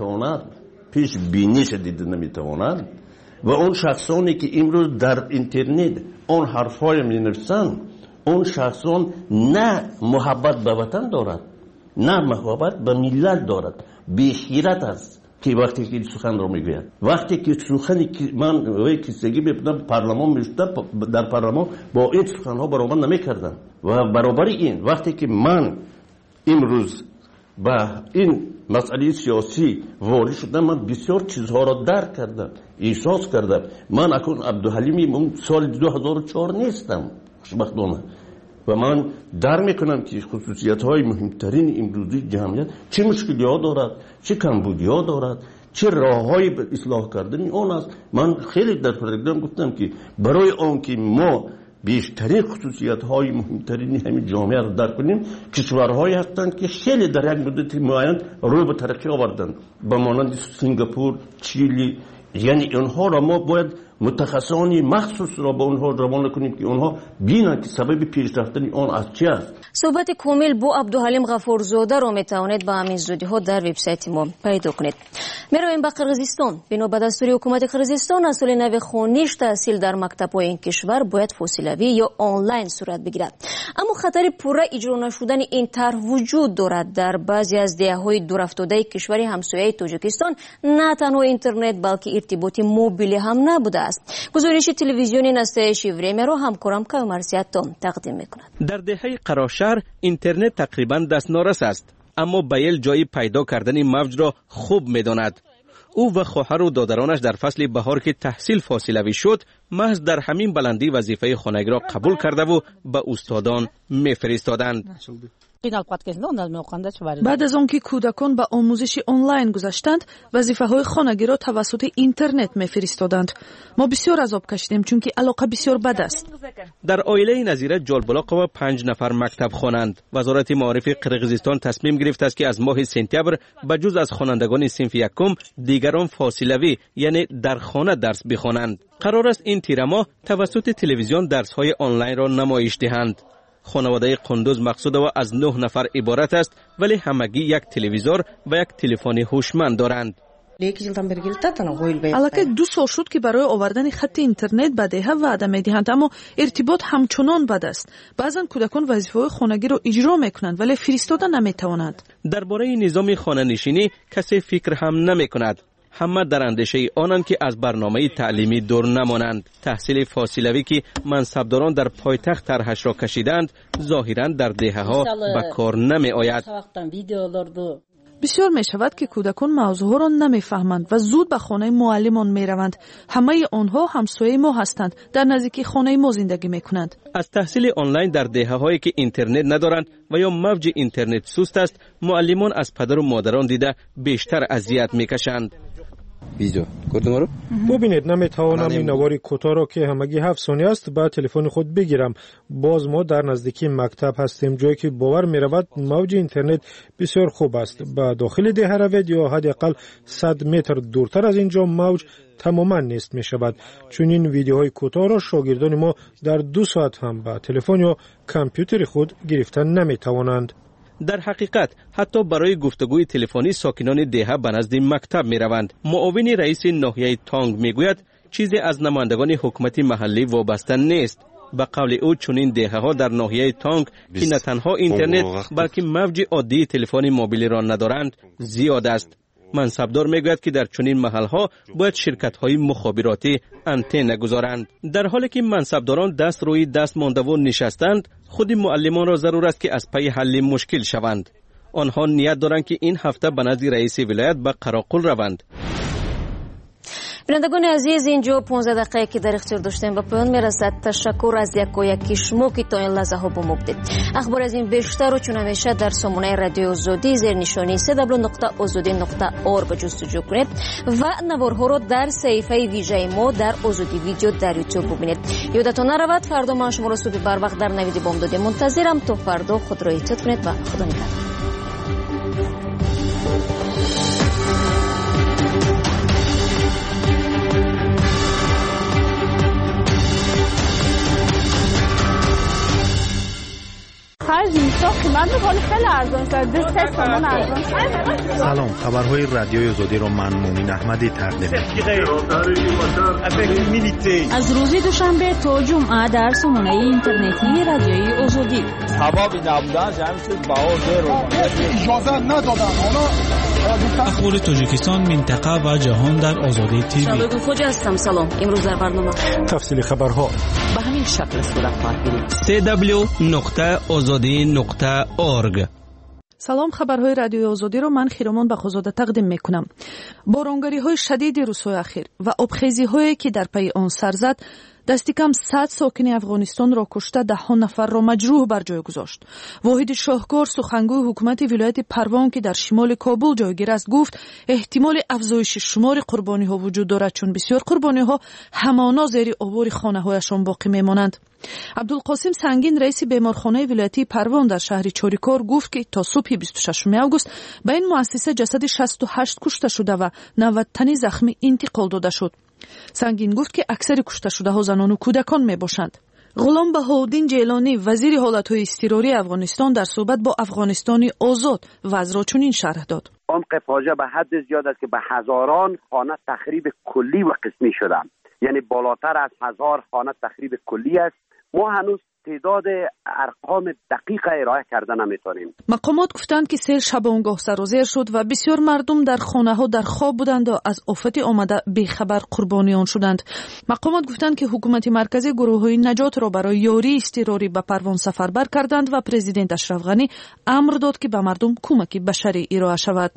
نمی‌تواند و اون شخصانی که امروز در اینترنت اون حرفای می نویسند اون شخصان نه محبت به وطن دارد نه محبت به ملت دارد، بی‌غیرت است که وقتی که سخن رو میگوید. وقتی که سخنی که من وی کیسگی بودم پارلمان میشدم در پارلمان با این سخنها برابر نمیکردم و برابر این وقتی که من امروز با این مسئله سیاسی وارد شدم من بسیار چیزها را درک کردم، احساس کردم. من اکنون عبدالحلیم سال 2004 نیستم خوشبختانه و من در میکنم که خصوصیت های مهمترین امروزی جمعیت چه مشکلی ها دارد، چه کمبودی ها دارد، چه راه های اصلاح کردن اون است. من خیلی در پروگرام گفتم که برای آن که ما بیشترین خصوصیت های مهمترین همین جامعه رو درک کنیم کشورهایی هستند که خیلی در یک مدت معین روی به ترقی آوردند به مانند سنگاپور، چیلی. یعنی اونها را ما باید متخصصانی مخصوص را با اونها روانه کنیم که اونها بینن که سبب پیشرفتن اون از چی است. صحبت کامل با عبدالحلیم غفورزاده را میتوانید با همین زودی ها در وبسایت ما پیدا کنید. میرویم به قرقیزستان. بنا به دستور حکومت قرقیزستان از سال نو خوانش تحصیل در مکتب‌های این کشور باید فاصله‌ای یا آنلاین صورت بگیرد. اما خطر پوره اجرا نشدن این طرح وجود دارد. در بعضی از دهه‌های دورافتاده کشور همسایه تاجیکستان نه تنها اینترنت بلکه ارتباط موبیل هم نبوده است. گزارش تلویزیونی نستایش وریم را همکارم کامرسیات تقدیم می‌کند. در دهه قراشهر اینترنت تقریبا دستنارس است، اما بیل جایی پیدا کردن موج را خوب می‌داند. او و خواهر و دادرانش در فصل بهار که تحصیل فاصله‌ای شد محض در همین بلندی وظیفه خانگی را قبول کرده و به استادان می‌فرستادند. بعد از آنکه کودکان به آموزش آنلاین گذاشتند وظیفه‌های خانگی را توسط اینترنت می‌فرستادند. ما بسیار عذاب کشیدیم چون که علاقه بسیار بد است. در عائله نظیره جالبلاقова 5 نفر مکتب خوانند. وزارت معارف قرقیزستان تصمیم گرفت است که از ماه سپتامبر به جز از خوانندگان صنف یکم دیگران فاصله‌ای یعنی در خانه درس بخوانند. قرار است این تیر ماه توسط تلویزیون درس‌های آنلاین را نمایش دهند. خانواده قندوز مقصود و از 9 نفر عبارت است ولی همگی یک تلویزور و یک تلفن هوشمند دارند. البته 2 سال شد که برای آوردن خط اینترنت به دهه وعده می‌دهند اما ارتباط همچنان بد است. بعضا کودکان وظیفه‌های خانگی را اجرا می‌کنند ولی فرستادن نمی‌توانند. درباره نظام خانه‌نشینی کسی فکر هم نمی‌کند. همه در اندیشه آنند که از برنامه تعلیمی دور نمانند. تحصیل فاصلوی که منصبداران در پایتخت طرحش را کشیدند ظاهرا در دهه‌ها به کار نمی آید. بسیار می شود که کودکان موضوع را نمی فهمند و زود به خانه معلمان می روند. همه آنها همسایه ما هستند، در نزدیکی خانه ما زندگی می کنند. از تحصیل آنلاین در دهه‌هایی که اینترنت ندارند و یا موج اینترنت سست است، معلمان از پدر و مادران دیده بیشتر اذیت می کشند. ببینید نمیتوانم این نوار کوتاه را که همگی 7 ثانیه است با تلفن خود بگیرم. باز ما در نزدیکی مکتب هستیم، جایی که باور می رود موج اینترنت بسیار خوب است. با داخل ده روید یا حداقل 100 متر دورتر از اینجا موج تماما نیست می شود. چون این ویدیوهای کوتاه را شاگردان ما در 2 ساعت هم با تلفن یا کامپیوتر خود گرفتن نمی توانند. در حقیقت حتی برای گفتگوی تلفنی ساکنان دهه به نزد مکتب می روند. معاون رئیس ناحیه تانگ می گوید چیزی از نمایندگان حکومت محلی وابسته نیست. به قول او چنین دهه ها در ناحیه تانگ که نه تنها اینترنت بلکه موج عادی تلفن موبیل را ندارند زیاد است. منصبدار میگوید که در چنین محلها باید شرکت‌های مخابراتی آنتن گذارند. در حالی که منصبداران دست روی دست مانده و نشستند، خود معلمان را ضرور است که از پی حل مشکل شوند. آنها نیت دارند که این هفته به نزد رئیس ولایت به قراقل روند. بینندگان عزیز، اینجا 15 دقیقه که در اختیار داشتیم به پایان میرسد. تشکر از یکی شما که تا این لحظه ها با ما بودید. اخبار از این بیشتر و چون همیشه در سامانه رادیو آزادی زیر نشانی www.azadi.org جستجو کنید و نوارها را در صفحه ویژه ما در آزادی ویدیو در یوتیوب ببینید. یادتان نرود فردا من شما را صبح بر وقت در نوید بامداد منتظرم. تا فردا خود را احتیاط کنید و خدا نگهدار. سلام، خبرهای رادیوی آزادی را من مومین احمدی تقدیم می‌کنم. از روز دوشنبه تا جمعه در سامانه اینترنتی رادیوی آزادی. اخبار تاجیکستان، منطقه و جهان در آزادی تیوی. شبکه خوجا هستم. سلام. امروز در برنامه تفصیل خبرها به همین شکل صورت پرگیرید. www.azadi.org. سلام، خبرهای رادیوی آزادی رو من خیرامان بخوزاده تقدیم میکنم. بارانگاری های شدید روزهای اخیر و آبخیزی هایی که در پی آن سر زد دستی کم 100 ساکن افغانستان را کشته، 10 نفر را مجروح بر جای گذاشت. واحد شاهکار سخنگوی حکومت ولایت پروان که در شمال کابل جایگیر است گفت احتمال افزایش شمار قربانی ها وجود دارد، چون بسیار قربانی ها همانا زیر آوار خانه هایشان باقی میمانند. عبدالقاسم سنگین رئیس بیمارخانه ولایتی پروان در شهر چاریکار گفت که تا صبح 26 آگوست به این مؤسسه جسد 68 کشته شده و 90 تن زخمی انتقال داده شد. سنگین گفت که اکثر کشته شده ها زنان و کودکان می باشند. غلام بهاءالدین جیلانی وزیر حالتهای اضطراری افغانستان در صحبت با افغانستانی آزاد وضع را چنین شرح داد. عمق فاجعه به حد زیاد است که به هزاران خانه تخریب کلی و قسمی شدند. یعنی بالاتر از 1000 خانه تخریب کلی است. ما هنوز تعداد ارقام دقیق ارائه کرده نمیتونیم. مقامات گفتند که سیل شبانگاه سرازیر شد و بسیار مردم در خانه ها در خواب بودند و از آفت آمده بیخبر قربانیان شدند. مقامات گفتند که حکومت مرکزی گروه های نجات را برای یاری اضطراری به پروان سفربر کردند و پرزیدنت اشرف غنی امر داد که به مردم کمک بشری ارائه شود.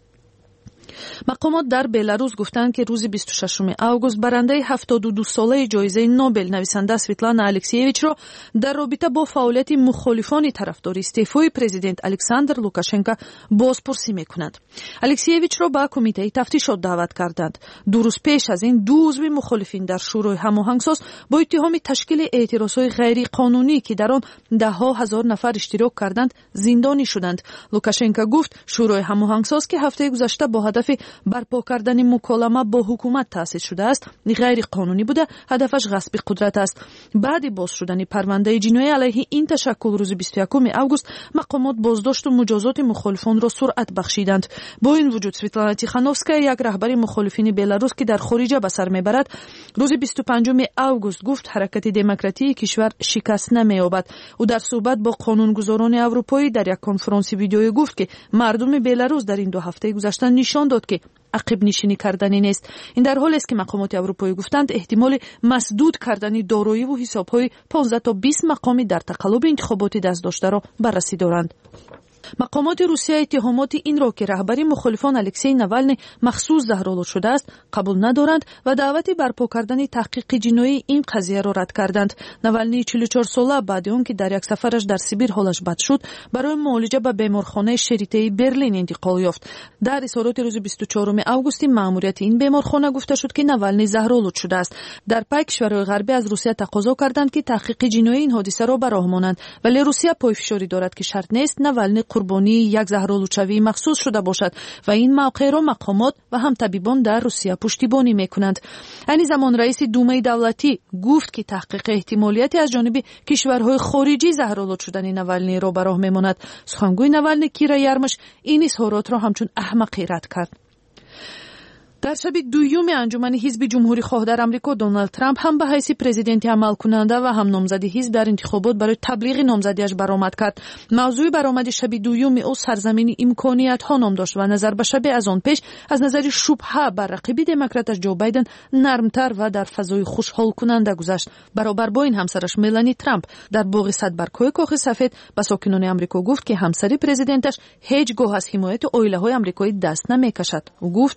مقامات در بلاروس گفتند که روز 26 آگوست برنده 72 ساله جایزه نوبل نویسنده سویتلانا الکسیویچ را در رابطه با فعالیت مخالفان طرفدار استعفای پرزیدنت الکساندر لوکاشنکو بازپرسی می‌کنند. الکسیویچ را به کمیته تفتیشات دعوت کردند. 2 روز پیش از این 2 عضو مخالفین در شورای هماهنگساز با اتهام تشکیل اعتراضهای غیر قانونی که در آن 10,000 نفر اشتراک کردند زندانی شدند. لوکاشنکو گفت شورای هماهنگساز که هفته گذشته با هدف برپا کردن مکالمه با حکومت تأسیس شده است غیر قانونی بوده، هدفش غصب قدرت است. بعد باز شدن پرونده جنایی علیه این تشکل روز 21 آگوست مقامات بازداشت و مجازات مخالفان را سرعت بخشیدند. با این وجود سویتلانا تیخانوفسکا یک رهبر مخالفین بلاروس که در خارج به سر میبرد روز 25 آگوست گفت حرکت دموکراتی کشور شکست نمییابد. او در صحبت با قانونگذاران اروپایی در یک کنفرانس ویدیویی گفت که مردم بلاروس در این 2 هفته گذشته نشان نشان داد که عقب نشینی کردنی نیست. این در حالی است که مقامات اروپایی گفتند احتمال مسدود کردن دارایی و حساب‌های 15 تا 20 مقامی در تقلب انتخاباتی دست داشته را بررسی دارند. مقامات روسیه اتهامات این را که رهبری مخالفان الکسی ناوالنی مخصوص زهرآلود شده است قبول ندارند و دعوت برپا کردن تحقیق جنایی این قضیه را رد کردند. ناوالنی 44 ساله بعد از آنکه در یک سفرش در سیبیر حالش بد شد برای معالجه به بیمارخانه شریطه برلین انتقال یافت. در اظهارات روز 24 آگوست مأموریت این بیمارخانه گفته شد که ناوالنی زهرآلود شده است. در پای کشورهای غربی از روسیه تقاضا کردند که تحقیق جنایی این حادثه را به راه مانند، ولی روسیه پایفشاری دارد که شرط نیست ناوالنی قربانی یک زهرآلودشوی مخصوص شده باشد و این موقع را مقامات و هم طبیبان در روسیه پشتیبانی میکنند. این زمان رئیس دومه دولتی گفت که تحقیق احتمالیتی از جانب کشورهای خارجی زهرآلود شدن ناوالنی را به راه میماند. سخنگوی ناوالنی کیرا یارمش این اظهارات را همچون احمقی رد کرد. در شب دوم انجمن حزب جمهوری خواه در آمریکا دونالد ترامپ هم به حیث پرزیدنت عمل کننده و هم نامزد حزب در انتخابات برای تبلیغ نامزدیش برآمد کرد. موضوع برآمد شب دوم او سرزمین امکانیت ها نام داشت و نظر به شب از آن پیش از نظر شبهه بر رقیب دموکراتش جو بایدن نرمتر و در فضای خوشحال کننده گذشت. برابر با این همسرش ملانی ترامپ در باغ صدبرگ‌های کاخ سفید به ساکنان آمریکا گفت که همسری پرزیدنتش هیچگاه از حمایت عائله‌های آمریکایی دست نمی‌کشد. او گفت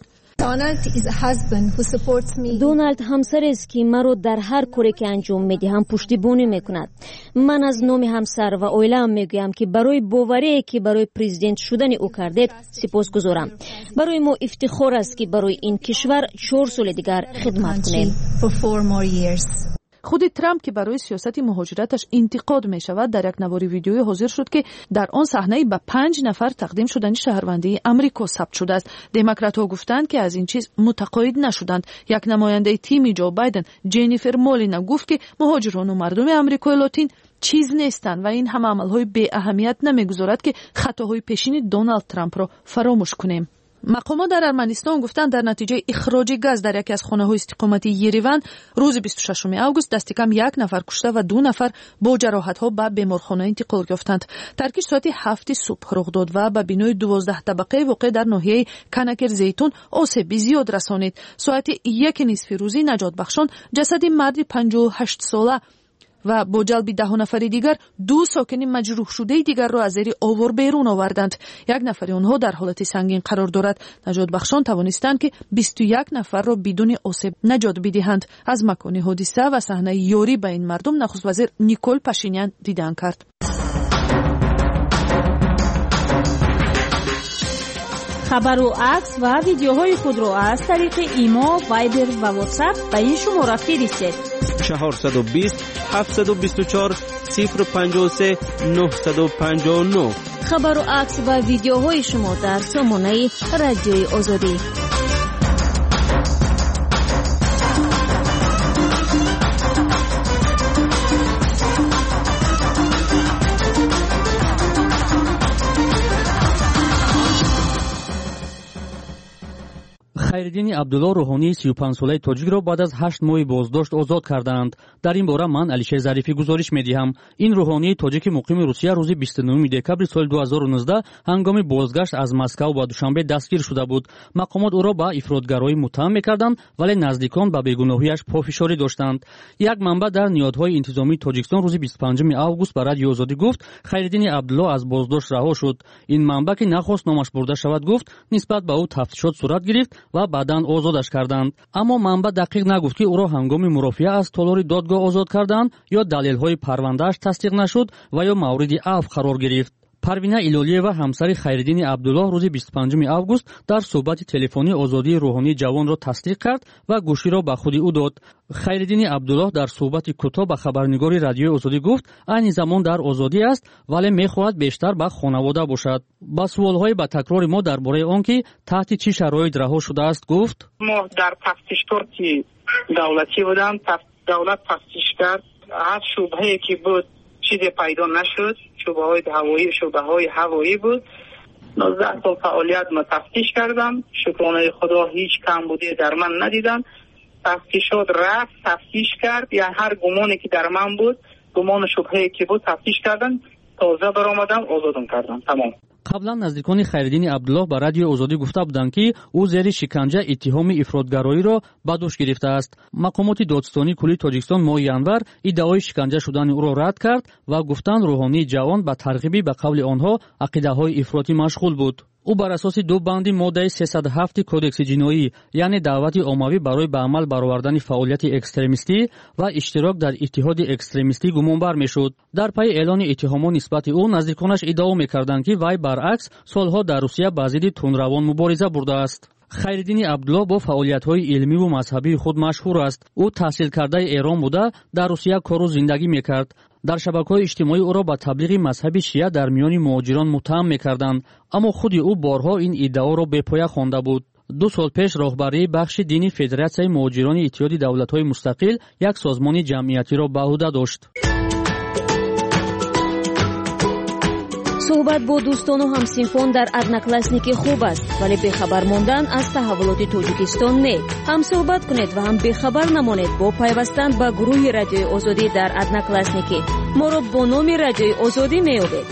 دونالد همسر است که مرا در هر کاری که انجام میدهم پشتیبانی میکند. من از نام همسر و عائله‌ام میگویم که برای باوری که برای پرزیدنت شدن او کردید سپاسگزارم. برای ما افتخار است که برای این کشور 4 سال دیگر خدمت کنیم. خود ترامپ که برای سیاست مهاجرتش انتقاد می شود در یک نواری ویدیویی حاضر شد که در آن صحنه به 5 نفر تقدیم شدن شهروندی آمریکا ثبت شده است. دموکرات‌ها گفتند که از این چیز متقاعد نشدند. یک نماینده تیم جو بایدن جنیفر مالینا گفت که مهاجران و مردم آمریکای لاتین چیز نیستند و این همه عملهای بی اهمیت نمیگذارد که خطاهای پیشین دونالد ترامپ را فراموش کنیم. مقامات در ارمنستان گفتند در نتیجه اخراج گاز در یکی از خانه‌های استقامتی یریون روز 26 آگوست دست کم 1 نفر کشته و 2 نفر با جراحت‌ها به بیمارخانه انتقال یافتند. ترکیش ساعت 7 صبح رخ داد و به بینای 12 طبقه واقع در ناحیه کنکر زیتون آسیب زیاد رسانید. ساعت 1 نصف روزی نجات بخشان جسد مرد 58 ساله و با جلب 10 نفر دیگر 2 ساکن مجروح شده دیگر را از زیر آوار بیرون آوردند. 1 نفر آنها در حالت سنگین قرار دارد. نجات بخشان توانستند که 21 نفر را بدون آسیب نجات بدهند. از مکان حادثه و صحنه یاری به این مردم نخست وزیر نیکول پاشینیان دیدن کرد. خبر و عکس و ویدیوهای خود را از طریق ایما، وایبر و واتساپ به این شماره فرستید. 420 724 053 959. خبر و عکس و ویدیوهای شما در سامانه رادیوی آزادی. خیردین عبدالله روحانی 35 ساله تاجیک را بعد از 8 ماه بازداشت آزاد کردند. در این باره من علیشیر ظریفی گزارش می‌دهم. این روحانی تاجیک مقیم روسیه روز 29 دکبر سال 2019 هنگام بازگشت از مسکو با دوشنبه دستگیر شده بود. مقامات او را به افراطگرایی متهم می‌کردند ولی نزدیکان به بیگناهیش پافشاری داشتند. یک منبع در نهادهای انتظامی تاجیکستان روز 25 آگوست به رادیو آزادی گفت خیردین عبدالله از بازداشت رها شد. این منبع که نخواست نامش برده شود گفت نسبت به او تفتیشات صورت گرفت و بعداً آزادش کردند. اما منبع دقیق نگفت که او را هنگام مرافعه از تالار دادگاه آزاد کردند یا دلیل‌های پرونده‌اش تصدیق نشد و یا مورد عفو قرار گرفت. پروینه ایلالیه و همسر خیردین عبدالله روز 25 آگوست در صحبت تلفنی آزادی روحانی جوان را تصدیق کرد و گوشی را به خود او داد. خیردین عبدالله در صحبت کوتاه به خبرنگار رادیو آزادی گفت این زمان در آزادی است ولی می‌خواهد بیشتر به خانواده باشد. با سوال‌های به تکرار ما درباره آنکه تحت چه شرایط رها شده است گفت ما در تفتیشات دولتی بودم، دولت تفتیش کرد، هر شبهه‌ای که بود چیزی پیدا نشد، شبهه‌های هوایی بود. 19 سال فعالیت ما تفتیش کردم، شکرانه خدا هیچ کمبودی در من ندیدم. تفتیشات رفت تفتیش کرد، یا هر گمانی که در من بود، گمان شبهه‌ای که بود تفتیش کردن، تازه برآمدم آزادم کردم. تمام. қаблан наздикони Хайриддини Абдуллоҳ ба радиои Озодӣ гуфта буданд, ки ӯ зери шиканҷа иттиҳоми ифротгароиро ба дӯш гирифтааст. Мақомоти додистонии куллии Тоҷикистон моҳи январ иддаои шиканҷа шудани ӯро рад кард ва гуфтанд рӯҳонии ҷавон ба тарғиби ба қавли онҳо ақидаҳои ифротӣ машғул буд. ӯ бар асоси ду банди моддаи 307 кодекси ҷиноӣ, яъне даъвати оммавӣ барои ба амал баровардани фаъолияти экстремистӣ ва иштирок дар иттиҳоди экстремистӣ гумонбар мешуд. дар пайи эълони иттиҳомот нисбати ӯ, наздиконаш иддао мекарданд, ки вай баръакс солҳо дар Русия ба зидди тунравон мубориза бурдааст. Хайриддини Абдуллоҳ бо фаъолиятҳои илмиву мазҳабии худ машҳур аст. ӯ таҳсилкардаи Эрон буда, дар Русия кору зиндагӣ мекард. дар шабакаҳои иҷтимоӣ ӯро ба таблиғи мазҳаби шиа дар миёни муҳоҷирон муттаҳам мекарданд, аммо худи ӯ борҳо ин иддаоро бепоя хонда буд. 2 сол пеш роҳбарии бахши дини Федератсияи муҳоҷирони Иттиҳоди давлатҳои мустақил як созмони ҷамъиятиро ба ӯҳда дошт. суҳбат бо дӯстону ҳамсинфон дар одноклассники хуб аст, вале бехабар мондан аз таҳаввулоти Тоҷикистон не. ҳам суҳбат кунед ва ҳам бехабар намонед бо пайвастан ба гурӯҳи Радиои Озодӣ дар одноклассники. моро бо номи Радиои Озодӣ меёбед.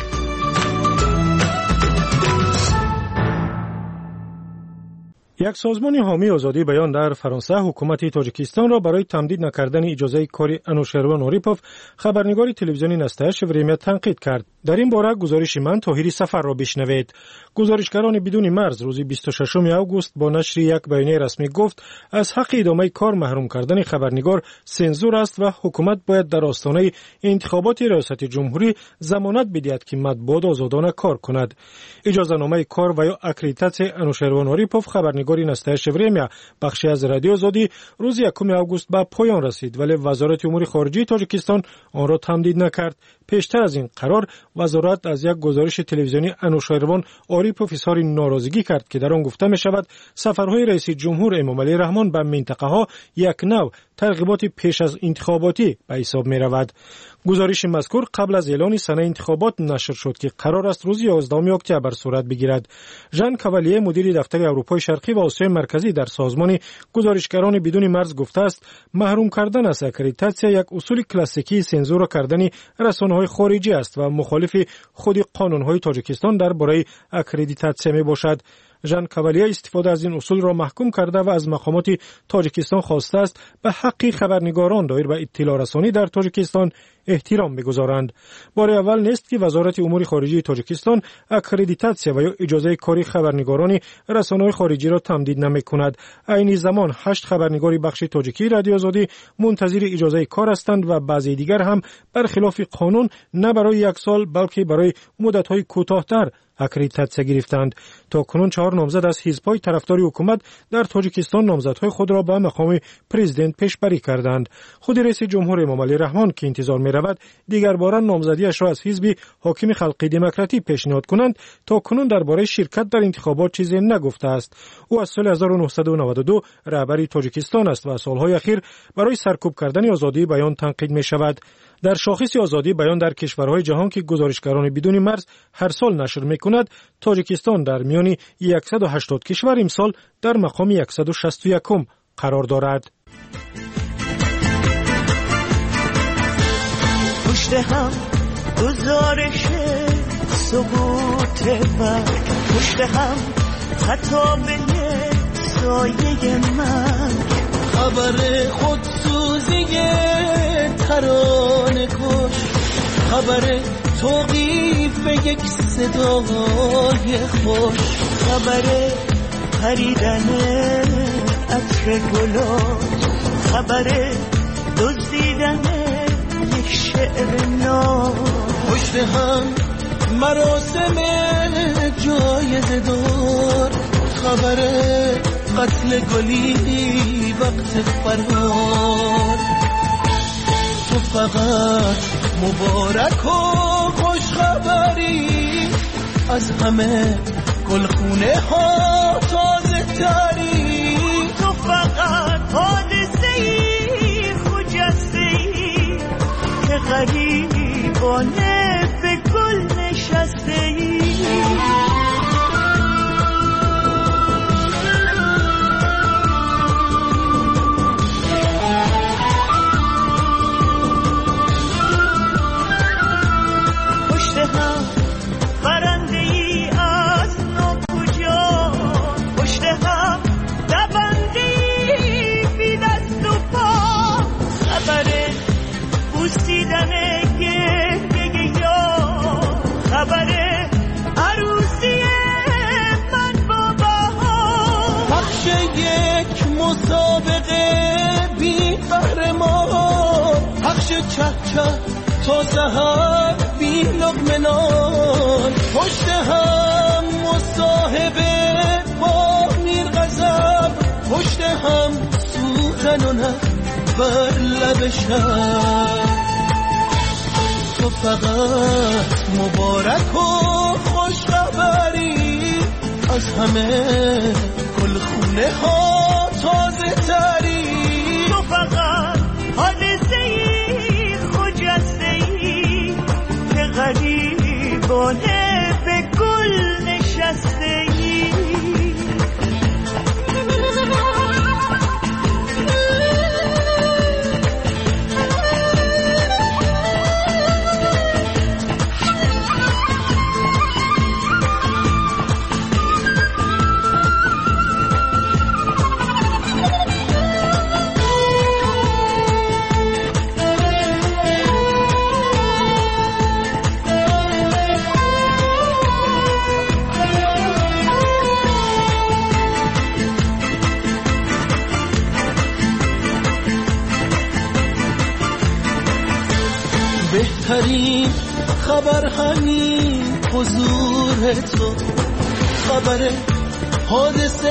یک سازمان حامی آزادی بیان در فرانسه حکومت تاجیکستان را برای تمدید نکردن اجازه کاری انوشیروان اوریپوف خبرنگار تلویزیونی نستایش وریمیا تنقید کرد. در این باره گزارش من طاهری سفر را بشنوید. گزارشگران بدون مرز روز 26 آگوست با نشر یک بیانیه رسمی گفت از حق ادامه کار محروم کردن خبرنگار سنزور است و حکومت باید در آستانه انتخابات ریاست جمهوری ضمانت بدهد که مطبوعات آزادانه کار کند. اجازهنامه کار و یا اکریدیتاسیون انوشیروان اوریپوف خبرنگاری نستایش وریمیا بخشی از رادیو آزادی روز 1 آگوست به پایان رسید، ولی وزارت امور خارجه تاجیکستان آن را تمدید نکرد. پیشتر از این قرار وزارت از یک گزارش تلویزیونی انوشیروان اوریپوف اظهار ناراضگی کرد که در آن گفته می شود سفرهای رئیس جمهور امامعلی رحمان به منطقه ها یک نوع ترغیبات پیش از انتخاباتی به حساب می رود. گزارش مذکور قبل از اعلان سنه انتخابات نشر شد که قرار است روز 11 اکتبر صورت بگیرد. ژان کاوالیه مدیر دفتر اروپای شرقی و آسیای مرکزی در سازمان گزارشگران بدون مرز گفته است محروم کردن از اکریدیتاسیون یک اصول کلاسیکی سانسور کردن رسانه‌های خارجی است و مخالف خود قانون‌های تاجیکستان درباره اکریدیتاسیون میباشد. ژان کاوالیه استفاده از این اصول را محکوم کرده و از مقامات تاجیکستان خواسته است به حق خبرنگاران دایر به اطلاع رسانی در تاجیکستان احترام بگذارند. بار اول نیست که وزارت امور خارجه تاجیکستان اکریدیتاسیون و یا اجازه کاری خبرنگاران رسانه‌های خارجی را تمدید نمی‌کند. عین زمان 8 خبرنگار بخش تاجیکی رادیو آزادی منتظر اجازه کار هستند و بعضی دیگر هم برخلاف قانون نه برای 1 سال بلکه برای مدت‌های کوتاه‌تر اکریدیتاسیون گرفتند. تا کنون 4 نامزد از حزب‌های طرفدار حکومت در تاجیکستان نامزدهای خود را به مقام پرزیدنت پیشبری کردند. خود رئیس جمهور امامعلی رحمان که انتظار می‌رود دیگر بار نامزدیش را از حزب حاکم خلقی دموکراتی پیشنهاد کنند، تا کنون درباره شرکت در انتخابات چیزی نگفته است. او از سال 1992 رهبر تاجیکستان است و سالهای اخیر برای سرکوب کردن آزادی بیان تنقید می‌شود. در شاخص آزادی بیان در کشورهای جهان که گزارشگران بدون مرز هر سال نشر می‌کند، تاجیکستان در میان 180 کشور امسال در مقام 161 قرار دارد. پشت هم گزارش سقوط مرگ، پشت هم خطاب سایه مرگ، خبر خودسوزی ترانه کش، خبر توقیف یک صدای خوش، خبر پریدن عطر گلات، خبر دزدیدن یک شعر نو، پشت هم مراسم جایزه دار، خبر قتل گلی وقت فرار، تو فقط مبارک و خوش خبری از همه گلخونه ها تازه تری، تو فقط حادثه‌ای خجسته‌ای که غریبانه به گل نشسته‌ای. برنده ای رسیدن گریه یا خبر عروسی من با بهار. پخش یک مسابقه بی قهرمان، پخش چه تا سحر بی لقمه نان، پشت هم مصاحبه با میر غضب، پشت هم سوزن و نه بر لب شب. تو فقط مبارک و خوش خبری، از همه گل خونه ها تازه تری. تو فقط حادثه ای خجسته ای که غریبانه به گل نشسته ای. بهترین خبر همین حضور تو، خبر حادثه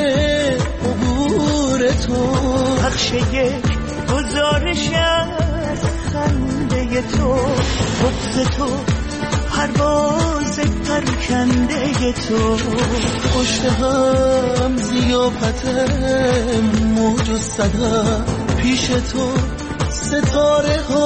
عبور تو، پخش یک گزارش از خنده تو، حفظ تو پرواز پرکنده تو، پشت هم ضیافت موج و صدا، پیش تو ستاره ها